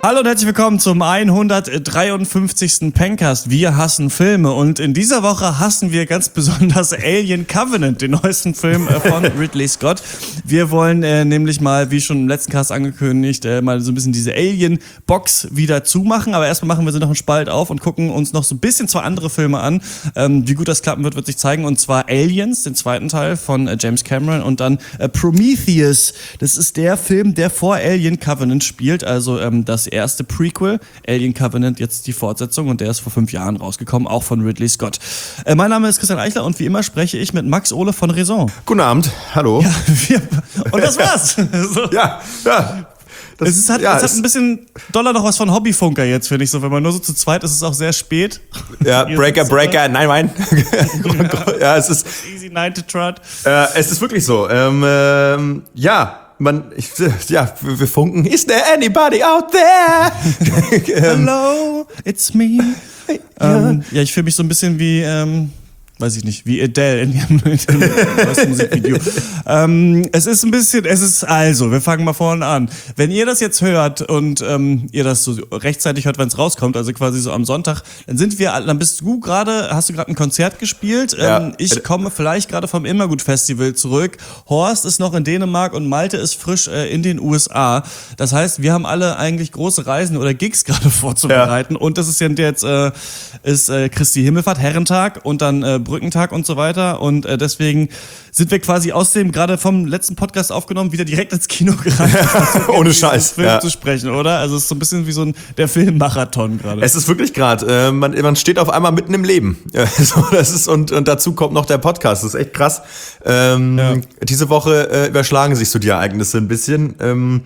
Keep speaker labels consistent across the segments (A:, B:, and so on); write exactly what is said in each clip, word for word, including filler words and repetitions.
A: Hallo und herzlich willkommen zum hundertdreiundfünfzigsten Pencast. Wir hassen Filme und in dieser Woche hassen wir ganz besonders Alien Covenant, den neuesten Film äh, von Ridley Scott. Wir wollen äh, nämlich mal, wie schon im letzten Cast angekündigt, äh, mal so ein bisschen diese Alien-Box wieder zumachen. Aber erstmal machen wir sie noch einen Spalt auf und gucken uns noch so ein bisschen zwei andere Filme an. Ähm, wie gut das klappen wird, wird sich zeigen. Und zwar Aliens, den zweiten Teil von äh, James Cameron und dann äh, Prometheus. Das ist der Film, der vor Alien Covenant spielt, also ähm, das erste Prequel, Alien Covenant, jetzt die Fortsetzung und der ist vor fünf Jahren rausgekommen, auch von Ridley Scott. Äh, mein Name ist Christian Eichler und wie immer spreche ich mit Max Ohle von Raison.
B: Guten Abend, hallo.
A: Ja, wir, und das war's. So.
B: Ja, ja. Das,
A: es, ist, hat,
B: ja,
A: es hat ein bisschen doller noch was von Hobbyfunker jetzt, finde ich so. Wenn man nur so zu zweit ist, ist es auch sehr spät.
B: Ja, Breaker, Breaker, nein, nein. Ja, es ist
A: Easy Night to Trot.
B: Äh, es ist wirklich so. Ähm, ähm, ja. Man, ich, ja, wir funken. Is there anybody out there?
A: Hello, it's me.
B: Ja,
A: ähm, ja ich fühle mich so ein bisschen wie, ähm, weiß ich nicht, wie Adele in ihrem neuesten Musikvideo. ähm, es ist ein bisschen, es ist also, wir fangen mal vorne an. Wenn ihr das jetzt hört und ähm, ihr das so rechtzeitig hört, wenn es rauskommt, also quasi so am Sonntag, dann sind wir, dann bist du gerade, hast du gerade ein Konzert gespielt.
B: Ja.
A: Ähm, ich komme vielleicht gerade vom Immergut-Festival zurück. Horst ist noch in Dänemark und Malte ist frisch äh, in den U S A. Das heißt, wir haben alle eigentlich große Reisen oder Gigs gerade vorzubereiten. Ja. Und das ist ja jetzt äh, ist äh, Christi Himmelfahrt, Herrentag und dann äh, Brückentag und so weiter und äh, deswegen sind wir quasi aus dem, gerade vom letzten Podcast aufgenommen, wieder direkt ins Kino gerannt.
B: Ohne Scheiß.
A: Film
B: ja.
A: zu sprechen, oder? Also es ist so ein bisschen wie so ein der Filmmarathon gerade.
B: Es ist wirklich gerade, äh, man, man steht auf einmal mitten im Leben. Ja, so, das ist, und, und dazu kommt noch der Podcast, das ist echt krass. Ähm, ja. Diese Woche äh, überschlagen sich so die Ereignisse ein bisschen. Ähm,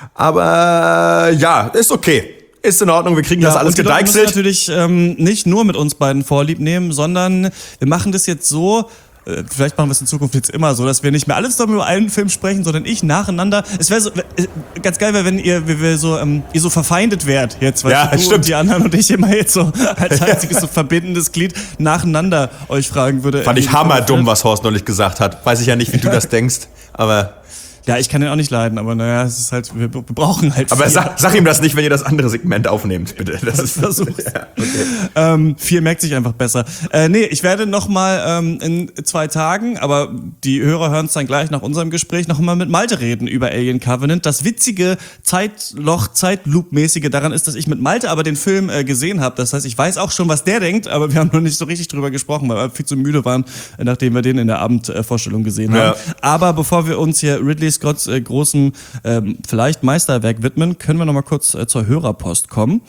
B: aber ja, ist okay. Ist in Ordnung, wir kriegen ja, das alles gedeichselt.
A: Wir müssen natürlich ähm, nicht nur mit uns beiden Vorlieb nehmen, sondern wir machen das jetzt so, äh, vielleicht machen wir es in Zukunft jetzt immer so, dass wir nicht mehr alles zusammen über einen Film sprechen, sondern ich nacheinander. Es wäre so, äh, ganz geil wäre, wenn ihr, wir, wir so, ähm, ihr so verfeindet wärt jetzt, weil
B: ja,
A: du
B: stimmt.
A: und die anderen und ich immer jetzt so als einziges so verbindendes Glied nacheinander euch fragen würde.
B: Fand ich hammerdumm, was Horst neulich gesagt hat. Weiß ich ja nicht, wie du das denkst, aber...
A: Ja, ich kann den auch nicht leiden, aber naja, es ist halt, wir, wir brauchen halt
B: Aber
A: viel.
B: sag, sag ihm das nicht, wenn ihr das andere Segment aufnehmt, bitte. Das ist
A: versucht.
B: Ja, okay.
A: ähm, viel merkt sich einfach besser. Äh, nee, ich werde nochmal ähm, in zwei Tagen, aber die Hörer hören es dann gleich nach unserem Gespräch, nochmal mit Malte reden über Alien Covenant. Das witzige Zeitloch, Zeitloop-mäßige daran ist, dass ich mit Malte aber den Film äh, gesehen habe. Das heißt, ich weiß auch schon, was der denkt, aber wir haben noch nicht so richtig drüber gesprochen, weil wir viel zu müde waren, nachdem wir den in der Abendvorstellung gesehen haben. Ja. Aber bevor wir uns hier Ridley Scotts äh, großen, ähm, vielleicht Meisterwerk widmen, können wir noch mal kurz äh, zur Hörerpost kommen.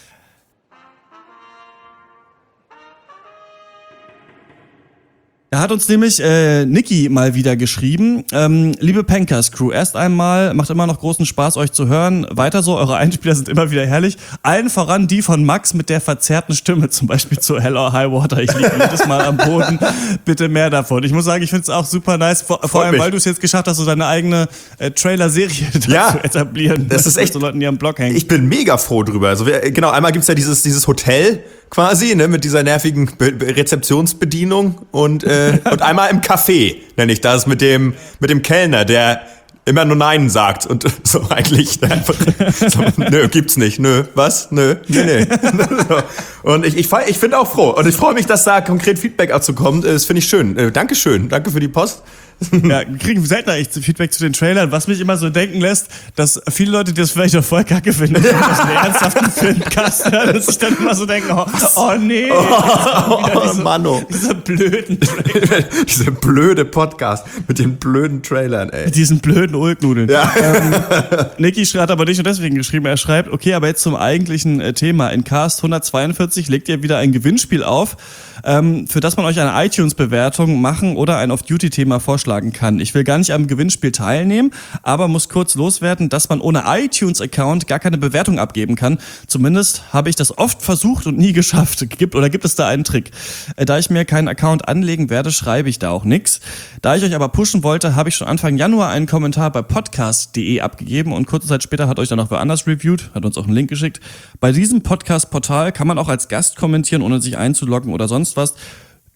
A: Da hat uns nämlich äh, Niki mal wieder geschrieben, ähm, liebe Pencast Crew, erst einmal, macht immer noch großen Spaß, euch zu hören, weiter so, eure Einspieler sind immer wieder herrlich, allen voran die von Max mit der verzerrten Stimme, zum Beispiel zu Hell or High Water, ich liege jedes Mal am Boden, bitte mehr davon. Ich muss sagen, ich finde es auch super nice, vor, vor allem, mich. weil du es jetzt geschafft hast, so deine eigene äh, Trailer-Serie
B: ja,
A: zu etablieren.
B: Das ist echt,
A: so Leuten, die am Blog hängen.
B: Ich bin mega froh drüber. Also wir, genau, einmal gibt's ja dieses, dieses Hotel, quasi, ne, mit dieser nervigen Be- Rezeptionsbedienung und, äh, und einmal im Café, nenne ich das, mit dem, mit dem Kellner, der immer nur Nein sagt und so eigentlich einfach so, nö, gibt's nicht, nö, was, nö, nee, nee. So. Und ich, ich, ich finde auch froh und ich freue mich, dass da konkret Feedback dazu kommt, das finde ich schön. Äh, Dankeschön, danke für die Post.
A: Ja, wir kriegen seltener echt Feedback zu den Trailern, was mich immer so denken lässt, dass viele Leute, die das vielleicht auch voll kacke finden, wenn das einen ernsthaften Filmcast hören, dass ich dann immer so denke, oh, oh nee,
B: oh, oh,
A: diese,
B: Mano.
A: dieser blöden Trailer.
B: Dieser blöde Podcast mit den blöden Trailern, ey.
A: Mit diesen blöden Ulknudeln.
B: Ja.
A: Ähm, Niki hat aber nicht nur deswegen geschrieben, er schreibt, okay, aber jetzt zum eigentlichen äh, Thema. In Cast hundertzweiundvierzig legt ihr wieder ein Gewinnspiel auf, ähm, für das man euch eine iTunes-Bewertung machen oder ein Off-Duty-Thema vorschlagen kann. Ich will gar nicht am Gewinnspiel teilnehmen, aber muss kurz loswerden, dass man ohne iTunes-Account gar keine Bewertung abgeben kann. Zumindest habe ich das oft versucht und nie geschafft. Gibt, oder gibt es da einen Trick? Äh, da ich mir keinen Account anlegen werde, schreibe ich da auch nichts. Da ich euch aber pushen wollte, habe ich schon Anfang Januar einen Kommentar bei podcast punkt de abgegeben und kurze Zeit später hat euch dann noch wer anders reviewed, hat uns auch einen Link geschickt. Bei diesem Podcast-Portal kann man auch als Gast kommentieren, ohne sich einzuloggen oder sonst was.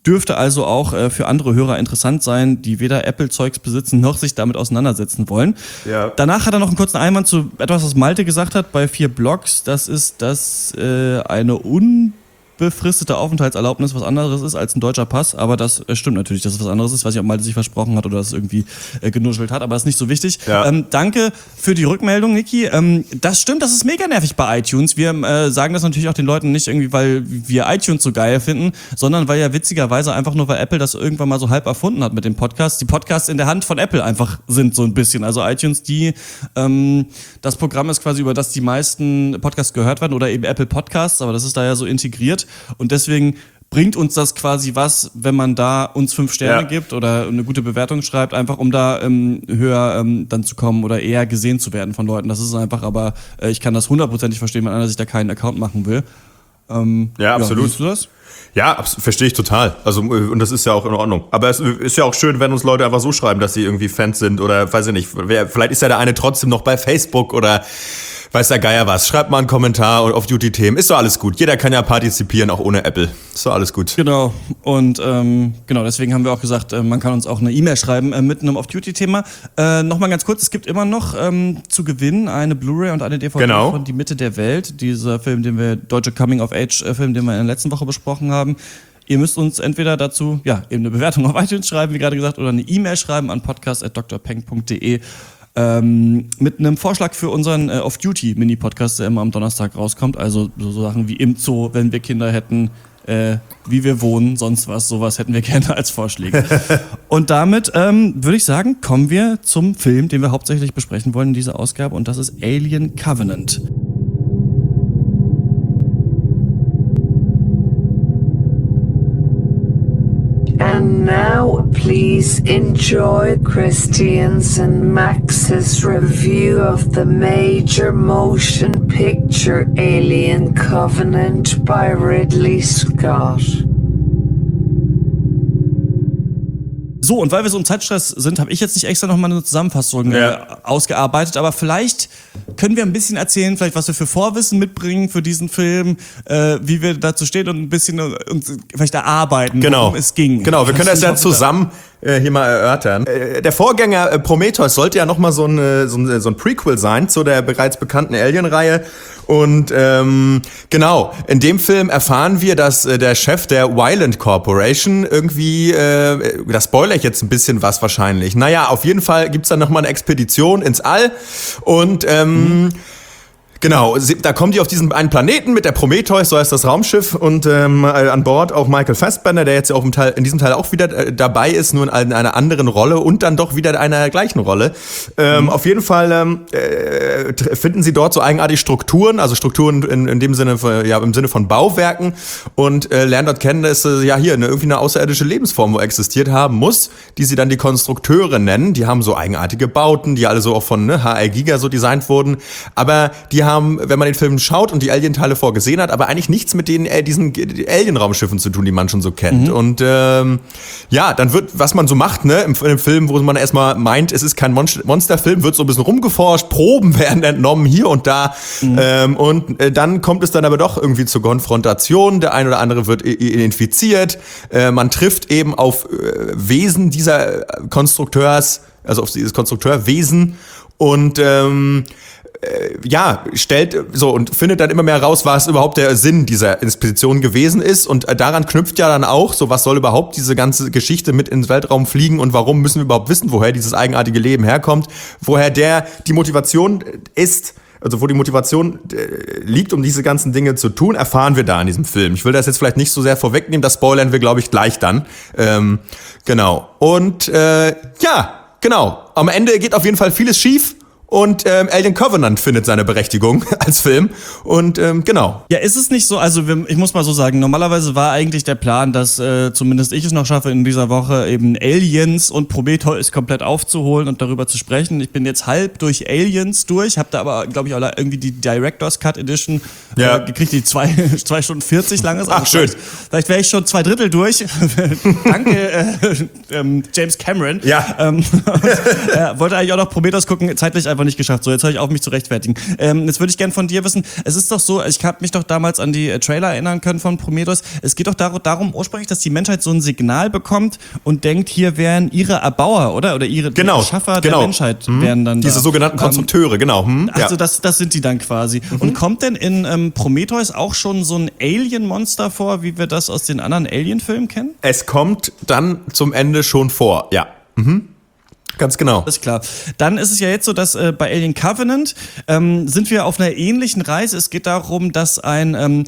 A: Dürfte also auch äh, für andere Hörer interessant sein, die weder Apple-Zeugs besitzen, noch sich damit auseinandersetzen wollen.
B: Ja.
A: Danach hat er noch einen kurzen Einwand zu etwas, was Malte gesagt hat bei vier Blogs. Das ist, dass äh, eine unbefristete Aufenthaltserlaubnis was anderes ist als ein deutscher Pass. Aber das äh, stimmt natürlich, dass es was anderes ist. Weiß nicht, ob Malte sich versprochen hat oder das irgendwie äh, genuschelt hat, aber das ist nicht so wichtig.
B: Ja.
A: Ähm, danke für die Rückmeldung, Niki. Ähm, das stimmt, das ist mega nervig bei iTunes. Wir äh, sagen das natürlich auch den Leuten nicht irgendwie, weil wir iTunes so geil finden, sondern weil ja witzigerweise einfach nur, weil Apple das irgendwann mal so halb erfunden hat mit dem Podcast, die Podcasts in der Hand von Apple einfach sind so ein bisschen. Also iTunes, die ähm, das Programm ist quasi, über das die meisten Podcasts gehört werden oder eben Apple Podcasts, aber das ist da ja so integriert und deswegen bringt uns das quasi was, wenn man da uns fünf Sterne
B: ja.
A: gibt oder eine gute Bewertung schreibt, einfach um da ähm, höher ähm, dann zu kommen oder eher gesehen zu werden von Leuten. Das ist einfach, aber äh, ich kann das hundertprozentig verstehen, wenn einer sich da keinen Account machen will. Ähm,
B: ja, absolut.
A: Ja, siehst du das?
B: Ja, abs- verstehe ich total. Also, und das ist ja auch in Ordnung. Aber es ist ja auch schön, wenn uns Leute einfach so schreiben, dass sie irgendwie Fans sind oder weiß ich nicht. Wer, vielleicht ist ja der eine trotzdem noch bei Facebook oder weiß der Geier was. Schreibt mal einen Kommentar auf Duty-Themen. Ist doch alles gut. Jeder kann ja partizipieren, auch ohne Apple. Ist doch alles gut.
A: Genau. Und ähm, genau, deswegen haben wir auch gesagt, äh, man kann uns auch eine E-Mail schreiben äh, mit einem Off-Duty-Thema. Äh, Nochmal ganz kurz, es gibt immer noch ähm, zu gewinnen eine Blu-ray und eine D V D
B: genau.
A: von Die Mitte der Welt. Dieser Film, den wir, deutsche Coming-of-Age-Film, den wir in der letzten Woche besprochen haben. Ihr müsst uns entweder dazu, ja, eben eine Bewertung auf iTunes schreiben, wie gerade gesagt, oder eine E-Mail schreiben an podcast at d r peng punkt d e. Ähm, mit einem Vorschlag für unseren äh, Off-Duty-Mini-Podcast, der immer am Donnerstag rauskommt. Also so, so Sachen wie im Zoo, wenn wir Kinder hätten, äh, wie wir wohnen, sonst was, sowas hätten wir gerne als Vorschläge. Und damit ähm, würde ich sagen, kommen wir zum Film, den wir hauptsächlich besprechen wollen in dieser Ausgabe, und das ist Alien Covenant.
C: And now, please enjoy Christian's and Max's review of the major motion picture Alien Covenant by Ridley Scott.
A: So, und weil wir so im Zeitstress sind, habe ich jetzt nicht extra nochmal eine Zusammenfassung
B: ja.
A: äh, ausgearbeitet, aber vielleicht können wir ein bisschen erzählen, vielleicht was wir für Vorwissen mitbringen für diesen Film, äh, wie wir dazu stehen und ein bisschen äh, uns vielleicht erarbeiten,
B: genau.
A: worum es ging.
B: Genau, wir können das
A: ich
B: ja
A: hoffe,
B: zusammen äh, hier mal erörtern. Äh, der Vorgänger äh, Prometheus sollte ja nochmal so, eine, so, ein, so ein Prequel sein zu der bereits bekannten Alien-Reihe. Und ähm, genau, in dem Film erfahren wir, dass äh, der Chef der Wyland Corporation irgendwie, äh, das spoilere ich jetzt ein bisschen was wahrscheinlich. Naja, auf jeden Fall gibt's dann nochmal eine Expedition ins All und ähm, mhm. Genau, da kommen die auf diesen einen Planeten mit der Prometheus, so heißt das Raumschiff, und ähm, an Bord auch Michael Fassbender, der jetzt ja auch im Teil, in diesem Teil auch wieder äh, dabei ist, nur in einer anderen Rolle und dann doch wieder in einer gleichen Rolle. Ähm, mhm. Auf jeden Fall ähm, äh, finden sie dort so eigenartige Strukturen, also Strukturen in, in dem Sinne, ja, im Sinne von Bauwerken, und äh, lernen dort kennen, dass äh, ja hier eine, irgendwie eine außerirdische Lebensform wo existiert haben muss, die sie dann die Konstrukteure nennen. Die haben so eigenartige Bauten, die alle so auch von ne, H R Giger so designt wurden, aber die haben haben, wenn man den Film schaut und die Alien-Teile vorgesehen hat, aber eigentlich nichts mit den äh, diesen Alien-Raumschiffen zu tun, die man schon so kennt. Mhm. Und ähm, ja, dann wird, was man so macht, ne, im, im Film, wo man erstmal meint, es ist kein Mon- Monsterfilm, wird so ein bisschen rumgeforscht, Proben werden entnommen hier und da. Mhm. Ähm, und äh, dann kommt es dann aber doch irgendwie zur Konfrontation. Der ein oder andere wird identifiziert. Äh, man trifft eben auf äh, Wesen dieser Konstrukteurs, also auf dieses Konstrukteurwesen, und ähm, ja, stellt so und findet dann immer mehr raus, was überhaupt der Sinn dieser Expedition gewesen ist, und daran knüpft ja dann auch, so was soll überhaupt diese ganze Geschichte mit ins Weltraum fliegen und warum müssen wir überhaupt wissen, woher dieses eigenartige Leben herkommt, woher der die Motivation ist, also wo die Motivation äh, liegt, um diese ganzen Dinge zu tun, erfahren wir da in diesem Film. Ich will das jetzt vielleicht nicht so sehr vorwegnehmen, das spoilern wir, glaube ich, gleich dann. Ähm, genau. Und äh, ja, genau. Am Ende geht auf jeden Fall vieles schief. Und ähm, Alien Covenant findet seine Berechtigung als Film. Und ähm, genau.
A: Ja, ist es nicht so, also ich muss mal so sagen, normalerweise war eigentlich der Plan, dass äh, zumindest ich es noch schaffe, in dieser Woche eben Aliens und Prometheus komplett aufzuholen und darüber zu sprechen. Ich bin jetzt halb durch Aliens durch, habe da aber, glaube ich, auch irgendwie die Director's Cut Edition
B: ja.
A: äh, gekriegt, die zwei, zwei Stunden vierzig lang ist.
B: Ach, schön.
A: Vielleicht, vielleicht wäre ich schon zwei Drittel durch. Danke, äh, ähm, James Cameron.
B: Ja.
A: Ähm, und, äh, wollte eigentlich auch noch Prometheus gucken, zeitlich einfach einfach nicht geschafft. So, jetzt höre ich auf, mich zu rechtfertigen. Ähm, jetzt würde ich gerne von dir wissen, es ist doch so, ich habe mich doch damals an die äh, Trailer erinnern können von Prometheus. Es geht doch dar- darum ursprünglich, dass die Menschheit so ein Signal bekommt und denkt, hier wären ihre Erbauer, oder? Oder ihre
B: genau,
A: Erschaffer
B: genau.
A: der Menschheit
B: hm.
A: wären dann
B: Diese
A: da.
B: sogenannten Konstrukteure, ähm, genau. Hm.
A: Also
B: ja.
A: das, das sind die dann quasi. Mhm. Und kommt denn in ähm, Prometheus auch schon so ein Alien-Monster vor, wie wir das aus den anderen Alien-Filmen kennen?
B: Es kommt dann zum Ende schon vor, ja. Mhm. Ganz genau.
A: Alles klar. Dann ist es ja jetzt so, dass äh, bei Alien Covenant ähm, sind wir auf einer ähnlichen Reise. Es geht darum, dass ein ähm,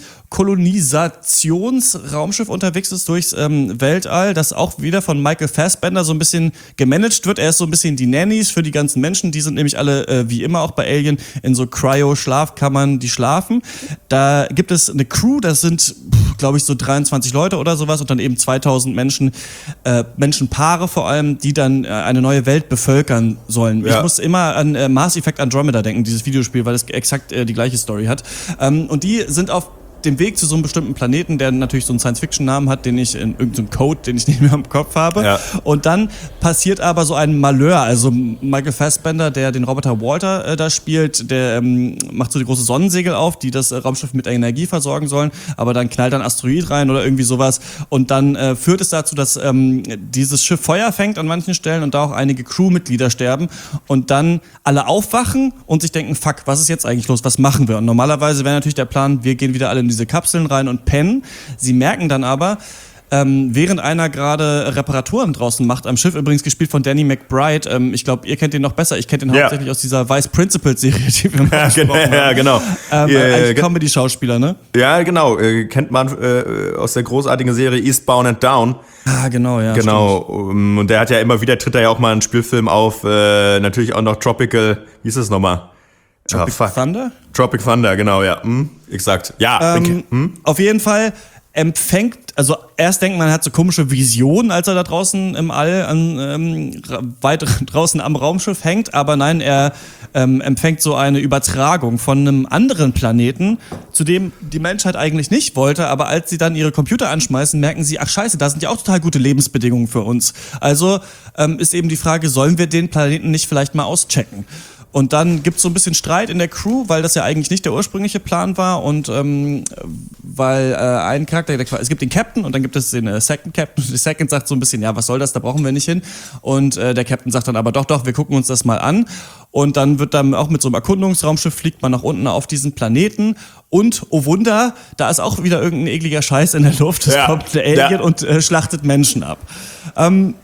A: Kolonisationsraumschiff unterwegs ist durchs ähm, Weltall, das auch wieder von Michael Fassbender so ein bisschen gemanagt wird. Er ist so ein bisschen die Nannies für die ganzen Menschen. Die sind nämlich alle, äh, wie immer auch bei Alien, in so Cryo-Schlafkammern, die schlafen. Da gibt es eine Crew, das sind, glaube ich, so dreiundzwanzig Leute oder sowas und dann eben zweitausend Menschen, äh, Menschenpaare vor allem, die dann äh, eine neue Welt bevölkern sollen.
B: Ja.
A: Ich muss immer an äh, Mass Effect Andromeda denken, dieses Videospiel, weil es exakt äh, die gleiche Story hat. Ähm, und die sind auf dem Weg zu so einem bestimmten Planeten, der natürlich so einen Science-Fiction-Namen hat, den ich in irgendeinem Code, den ich nicht mehr im Kopf habe.
B: Ja.
A: Und dann passiert aber so ein Malheur. Also Michael Fassbender, der den Roboter Walter äh, da spielt, der ähm, macht so die große Sonnensegel auf, die das äh, Raumschiff mit Energie versorgen sollen. Aber dann knallt ein Asteroid rein oder irgendwie sowas. Und dann äh, führt es dazu, dass ähm, dieses Schiff Feuer fängt an manchen Stellen und da auch einige Crewmitglieder sterben. Und dann alle aufwachen und sich denken, fuck, was ist jetzt eigentlich los? Was machen wir? Und normalerweise wäre natürlich der Plan, wir gehen wieder alle in diese Kapseln rein und pennen. Sie merken dann aber, ähm, während einer gerade Reparaturen draußen macht am Schiff, übrigens gespielt von Danny McBride, ähm, ich glaube, ihr kennt den noch besser, ich kenne den
B: Ja.
A: hauptsächlich aus dieser Vice Principals Serie, die wir mal
B: Ja, genau.
A: besprochen haben.
B: Ja, genau.
A: Ähm,
B: Ja,
A: eigentlich
B: ge-
A: Comedy-Schauspieler, ne?
B: Ja, genau. Äh, kennt man äh, aus der großartigen Serie Eastbound and Down.
A: Ah, genau, ja.
B: Genau. Um, und der hat ja immer wieder, tritt er ja auch mal einen Spielfilm auf. Äh, natürlich auch noch Tropical, wie ist das nochmal?
A: Tropic
B: Ah, fuck.
A: Thunder?
B: Tropic Thunder, genau, ja. Hm, exakt. Ja,
A: Ähm,
B: okay. hm?
A: Auf jeden Fall empfängt, also erst denkt man, er hat so komische Visionen, als er da draußen im All an, ähm, ra- weit draußen am Raumschiff hängt, aber nein, er ähm, empfängt so eine Übertragung von einem anderen Planeten, zu dem die Menschheit eigentlich nicht wollte, aber als sie dann ihre Computer anschmeißen, merken sie, ach scheiße, da sind ja auch total gute Lebensbedingungen für uns. Also ähm, ist eben die Frage, sollen wir den Planeten nicht vielleicht mal auschecken? Und dann gibt's so ein bisschen Streit in der Crew, weil das ja eigentlich nicht der ursprüngliche Plan war und ähm, weil äh, ein Charakter, der, es gibt den Captain und dann gibt es den äh, Second Captain und der Second sagt so ein bisschen, ja, was soll das, da brauchen wir nicht hin. Und äh, der Captain sagt dann aber, doch, doch, wir gucken uns das mal an. Und dann wird dann auch mit so einem Erkundungsraumschiff fliegt man nach unten auf diesen Planeten und, oh Wunder, da ist auch wieder irgendein ekliger Scheiß in der Luft. Es
B: Ja.
A: kommt der Alien
B: Ja.
A: und äh, schlachtet Menschen ab. Ähm,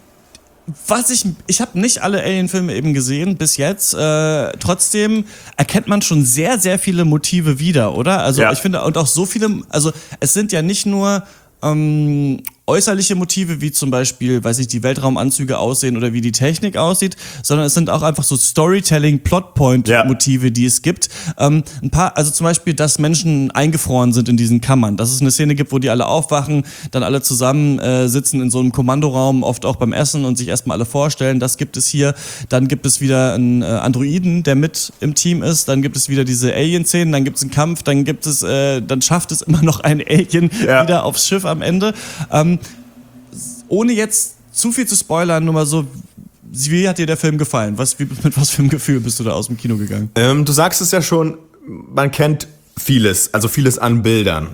A: Was ich, ich habe nicht alle Alien-Filme eben gesehen bis jetzt. Äh, trotzdem erkennt man schon sehr, sehr viele Motive wieder, oder? Also
B: Ja.
A: ich finde und auch so viele. Also es sind ja nicht nur ähm, äußerliche Motive, wie zum Beispiel, weiß ich, die Weltraumanzüge aussehen oder wie die Technik aussieht, sondern es sind auch einfach so Storytelling, Plotpoint-Motive,
B: Ja.
A: die es gibt. Ähm, ein paar, also zum Beispiel, dass Menschen eingefroren sind in diesen Kammern, dass es eine Szene gibt, wo die alle aufwachen, dann alle zusammen äh, sitzen in so einem Kommandoraum, oft auch beim Essen und sich erstmal alle vorstellen, das gibt es hier. Dann gibt es wieder einen äh, Androiden, der mit im Team ist, dann gibt es wieder diese Alien-Szenen, dann gibt es einen Kampf, dann gibt es, äh, dann schafft es immer noch ein Alien
B: Ja.
A: wieder aufs Schiff am Ende. Ähm, ohne jetzt zu viel zu spoilern, nur mal so, wie hat dir der Film gefallen? Was, wie, mit was für einem Gefühl bist du da aus dem Kino gegangen?
B: Ähm, du sagst es ja schon, man kennt vieles, also vieles an Bildern.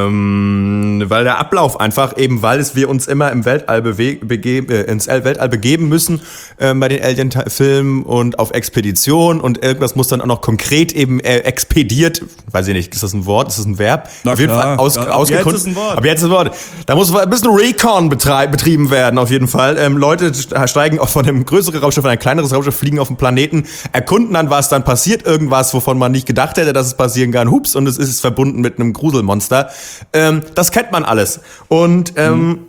B: Ähm, weil der Ablauf einfach, eben weil es wir uns immer im Weltall beweg, begeben, äh, ins Weltall begeben müssen äh, bei den Alien-Filmen und auf Expedition und irgendwas muss dann auch noch konkret eben äh, expediert, weiß ich nicht, ist das ein Wort, ist das ein Verb?
A: Na
B: auf jeden
A: klar.
B: Fall aus,
A: Ja, ab
B: ausgekundet.
A: jetzt ist ein Wort.
B: Aber jetzt ist ein Wort. Da muss ein bisschen Recon betrei- betrieben werden, auf jeden Fall. Ähm, Leute steigen auch von einem größeren Raumschiff in ein kleineres Raumschiff, fliegen auf den Planeten, erkunden dann was, dann passiert irgendwas, wovon man nicht gedacht hätte, dass es passieren kann. Hups, und es ist verbunden mit einem Gruselmonster. Ähm, das kennt man alles. Und ähm, mhm.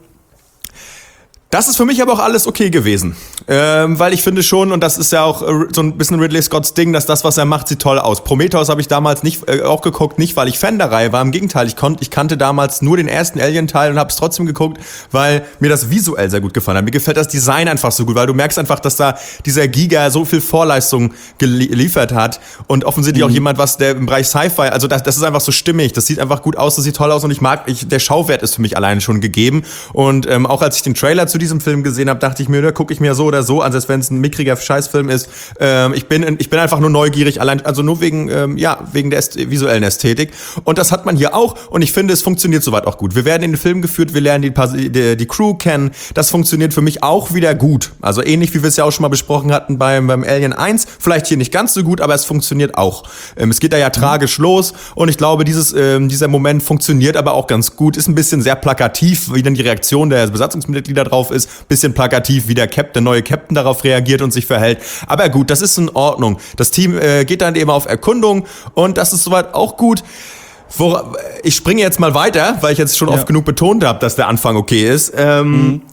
B: das ist für mich aber auch alles okay gewesen. Ähm, weil ich finde schon, und das ist ja auch äh, so ein bisschen Ridley Scotts Ding, dass das, was er macht, sieht toll aus. Prometheus habe ich damals nicht äh, auch geguckt, nicht weil ich Fan der Reihe war. Im Gegenteil, ich, konnt, ich kannte damals nur den ersten Alien-Teil und habe es trotzdem geguckt, weil mir das visuell sehr gut gefallen hat. Mir gefällt das Design einfach so gut, weil du merkst einfach, dass da dieser Giga so viel Vorleistung geliefert hat. Und offensichtlich mhm. auch jemand, was der im Bereich Sci-Fi, also das, das ist einfach so stimmig. Das sieht einfach gut aus, das sieht toll aus und ich mag, ich, der Schauwert ist für mich alleine schon gegeben. Und ähm, auch als ich den Trailer zu diesen Film gesehen habe, dachte ich mir, da gucke ich mir so oder so an, als wenn es ein mickriger Scheißfilm ist. Ähm, ich bin ich bin einfach nur neugierig, allein also nur wegen ähm, ja wegen der Äst- visuellen Ästhetik. Und das hat man hier auch. Und ich finde, es funktioniert soweit auch gut. Wir werden in den Film geführt, wir lernen die, die, die Crew kennen. Das funktioniert für mich auch wieder gut. Also ähnlich wie wir es ja auch schon mal besprochen hatten beim beim Alien eins. Vielleicht hier nicht ganz so gut, aber es funktioniert auch. Ähm, es geht da ja tragisch los. Und ich glaube, dieses ähm, dieser Moment funktioniert aber auch ganz gut. Ist ein bisschen sehr plakativ, wie dann die Reaktion der Besatzungsmitglieder drauf ist. Bisschen plakativ, wie der Captain, der neue Captain darauf reagiert und sich verhält. Aber gut, das ist in Ordnung. Das Team äh, geht dann eben auf Erkundung und das ist soweit auch gut. Wo, ich springe jetzt mal weiter, weil ich jetzt schon ja. oft genug betont habe, dass der Anfang okay ist. Ähm, mhm.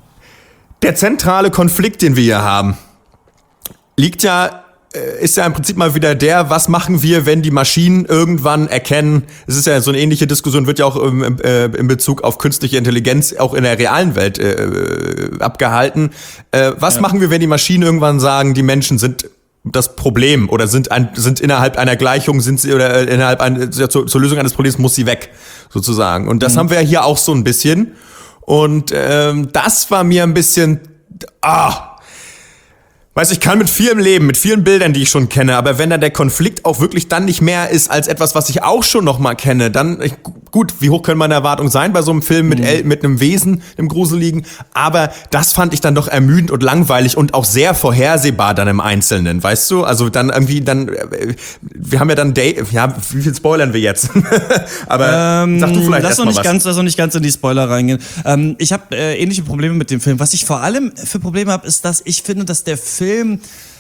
B: Der zentrale Konflikt, den wir hier haben, liegt ja ist ja im Prinzip mal wieder der, was machen wir, wenn die Maschinen irgendwann erkennen, es ist ja so eine ähnliche Diskussion, wird ja auch im, äh, in Bezug auf künstliche Intelligenz auch in der realen Welt äh, abgehalten. Äh, was ja. machen wir, wenn die Maschinen irgendwann sagen, die Menschen sind das Problem oder sind ein, sind innerhalb einer Gleichung, sind sie oder innerhalb einer, zur, zur Lösung eines Problems muss sie weg, sozusagen. Und das mhm. haben wir ja hier auch so ein bisschen. Und ähm, das war mir ein bisschen, ah, Weißt du, ich kann mit vielem leben, mit vielen Bildern, die ich schon kenne, aber wenn dann der Konflikt auch wirklich dann nicht mehr ist als etwas, was ich auch schon noch mal kenne, dann, ich, gut, wie hoch können meine Erwartungen sein bei so einem Film mit, mhm. El, mit einem Wesen, einem Gruseligen, aber das fand ich dann doch ermüdend und langweilig und auch sehr vorhersehbar dann im Einzelnen, weißt du? Also dann irgendwie, dann, wir haben ja dann, Day, ja, wie viel spoilern wir jetzt? aber
A: ähm,
B: sag du vielleicht
A: lass
B: erst mal
A: nicht
B: was.
A: Ganz, lass noch nicht ganz in die Spoiler reingehen. Ähm, ich habe äh, ähnliche Probleme mit dem Film. Was ich vor allem für Probleme habe, ist, dass ich finde, dass der Film Film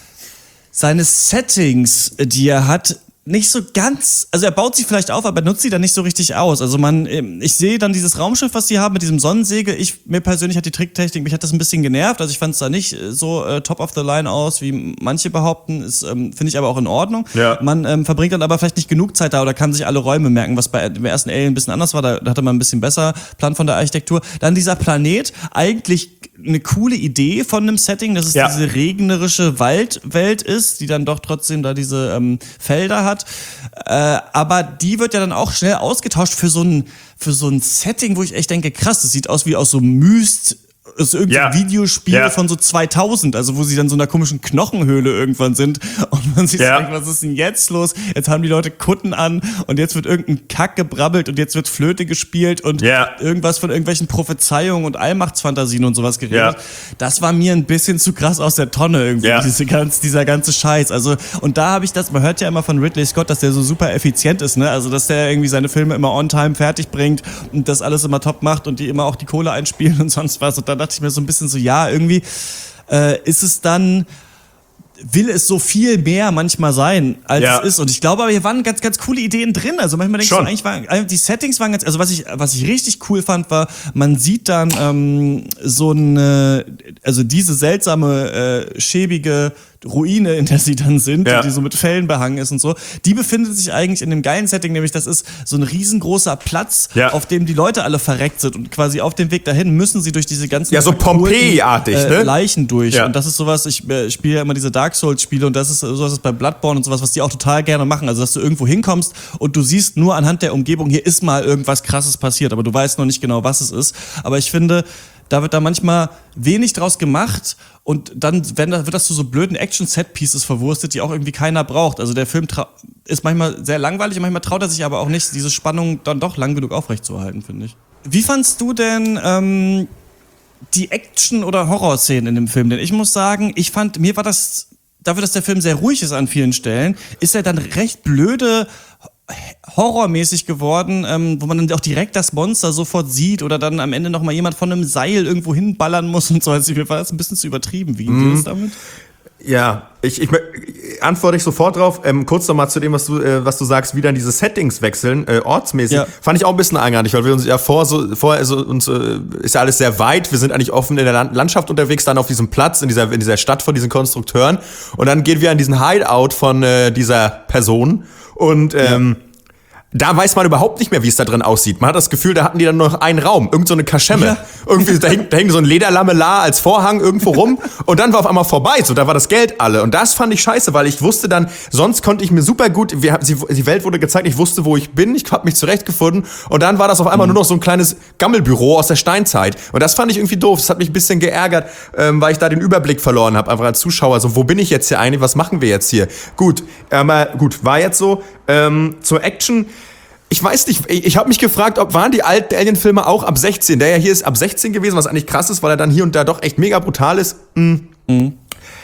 A: seine Settings, die er hat, nicht so ganz, also er baut sie vielleicht auf, aber nutzt sie dann nicht so richtig aus. Also man, ich sehe dann dieses Raumschiff, was sie haben mit diesem Sonnensegel. Ich, mir persönlich hat die Tricktechnik, mich hat das ein bisschen genervt. Also ich fand es da nicht so äh, top of the line aus, wie manche behaupten. Ist, ähm, finde ich aber auch in Ordnung.
B: Ja.
A: Man ähm, verbringt dann aber vielleicht nicht genug Zeit da oder kann sich alle Räume merken, was bei dem ersten Alien ein bisschen anders war. Da, da hatte man ein bisschen besser Plan von der Architektur. Dann dieser Planet, eigentlich eine coole Idee von einem Setting, dass es ja. diese regnerische Waldwelt ist, die dann doch trotzdem da diese ähm, Felder hat. Äh, aber die wird ja dann auch schnell ausgetauscht für so ein, für so ein Setting, wo ich echt denke, krass, das sieht aus wie aus so Myst, ist irgendein
B: ja.
A: Videospiel
B: ja.
A: von so zweitausend, also wo sie dann so in einer komischen Knochenhöhle irgendwann sind und man sich
B: ja.
A: denkt, was ist denn jetzt los? Jetzt haben die Leute Kutten an und jetzt wird irgendein Kack gebrabbelt und jetzt wird Flöte gespielt und
B: ja.
A: irgendwas von irgendwelchen Prophezeiungen und Allmachtsfantasien und sowas geredet.
B: Ja.
A: Das war mir ein bisschen zu krass aus der Tonne irgendwie,
B: ja.
A: diese ganz, dieser ganze Scheiß. Also, und da habe ich das, man hört ja immer von Ridley Scott, dass der so super effizient ist, ne? Also, dass der irgendwie seine Filme immer on time fertig bringt und das alles immer top macht und die immer auch die Kohle einspielen und sonst was. Und dann dachte ich mir so ein bisschen so, ja, irgendwie äh, ist es dann, will es so viel mehr manchmal sein, als
B: ja.
A: es ist. Und ich glaube, aber hier waren ganz, ganz coole Ideen drin. Also manchmal denkst
B: Schon.
A: du, eigentlich waren, die Settings waren ganz, also was ich, was ich richtig cool fand, war, man sieht dann ähm, so eine, also diese seltsame, äh, schäbige Ruine, in der sie dann sind,
B: ja.
A: die so mit Fellen behangen ist und so, die befindet sich eigentlich in dem geilen Setting, nämlich das ist so ein riesengroßer Platz,
B: ja.
A: auf dem die Leute alle verreckt sind und quasi auf dem Weg dahin müssen sie durch diese ganzen
B: ja, so Pompeii-artig,
A: äh,
B: ne?
A: Leichen durch.
B: Ja.
A: Und das ist sowas, ich äh, spiele ja immer diese Dark Souls-Spiele und das ist sowas ist bei Bloodborne und sowas, was die auch total gerne machen. Also, dass du irgendwo hinkommst und du siehst nur anhand der Umgebung, hier ist mal irgendwas Krasses passiert, aber du weißt noch nicht genau, was es ist. Aber ich finde, da wird da manchmal wenig draus gemacht und dann wenn, wird das zu so blöden Action-Set-Pieces verwurstet, die auch irgendwie keiner braucht. Also der Film trau- ist manchmal sehr langweilig und manchmal traut er sich aber auch nicht, diese Spannung dann doch lang genug aufrechtzuerhalten, finde ich. Wie fandst du denn ähm, die Action- oder Horrorszenen in dem Film? Denn ich muss sagen, ich fand, mir war das, dafür, dass der Film sehr ruhig ist an vielen Stellen, ist er dann recht blöde horrormäßig geworden, ähm, wo man dann auch direkt das Monster sofort sieht oder dann am Ende noch mal jemand von einem Seil irgendwo hinballern muss und so. Also mir war das ein bisschen zu übertrieben. Wie geht
B: mhm.
A: dir das damit?
B: Ja, ich, ich, ich antworte ich sofort drauf. Ähm, kurz nochmal zu dem, was du, äh, was du sagst, wie dann diese Settings wechseln, äh, ortsmäßig. Ja. Fand ich auch ein bisschen eigenartig, weil wir uns ja vor, so, vorher so, uns, äh, ist ja alles sehr weit. Wir sind eigentlich offen in der Land- Landschaft unterwegs, dann auf diesem Platz, in dieser, in dieser Stadt von diesen Konstrukteuren. Und dann gehen wir an diesen Hideout von äh, dieser Person und, ähm, ja. da weiß man überhaupt nicht mehr, wie es da drin aussieht. Man hat das Gefühl, da hatten die dann nur noch einen Raum, irgend so eine Kaschemme. Ja. Irgendwie, da hing, da hing so ein Lederlamellar als Vorhang irgendwo rum und dann war auf einmal vorbei, so, da war das Geld alle. Und das fand ich scheiße, weil ich wusste dann, sonst konnte ich mir super gut, wir, sie, die Welt wurde gezeigt, ich wusste, wo ich bin, ich habe mich zurechtgefunden und dann war das auf einmal mhm. nur noch so ein kleines Gammelbüro aus der Steinzeit. Und das fand ich irgendwie doof, das hat mich ein bisschen geärgert, ähm, weil ich da den Überblick verloren habe, einfach als Zuschauer, so, wo bin ich jetzt hier eigentlich, was machen wir jetzt hier? Gut, aber ähm, gut, war jetzt so, ähm, zur Action. Ich weiß nicht, ich, ich habe mich gefragt, ob waren die alten Alien-Filme auch ab sechzehn? Der ja hier ist ab sechzehn gewesen, was eigentlich krass ist, weil er dann hier und da doch echt mega brutal ist. Mhm. Mhm.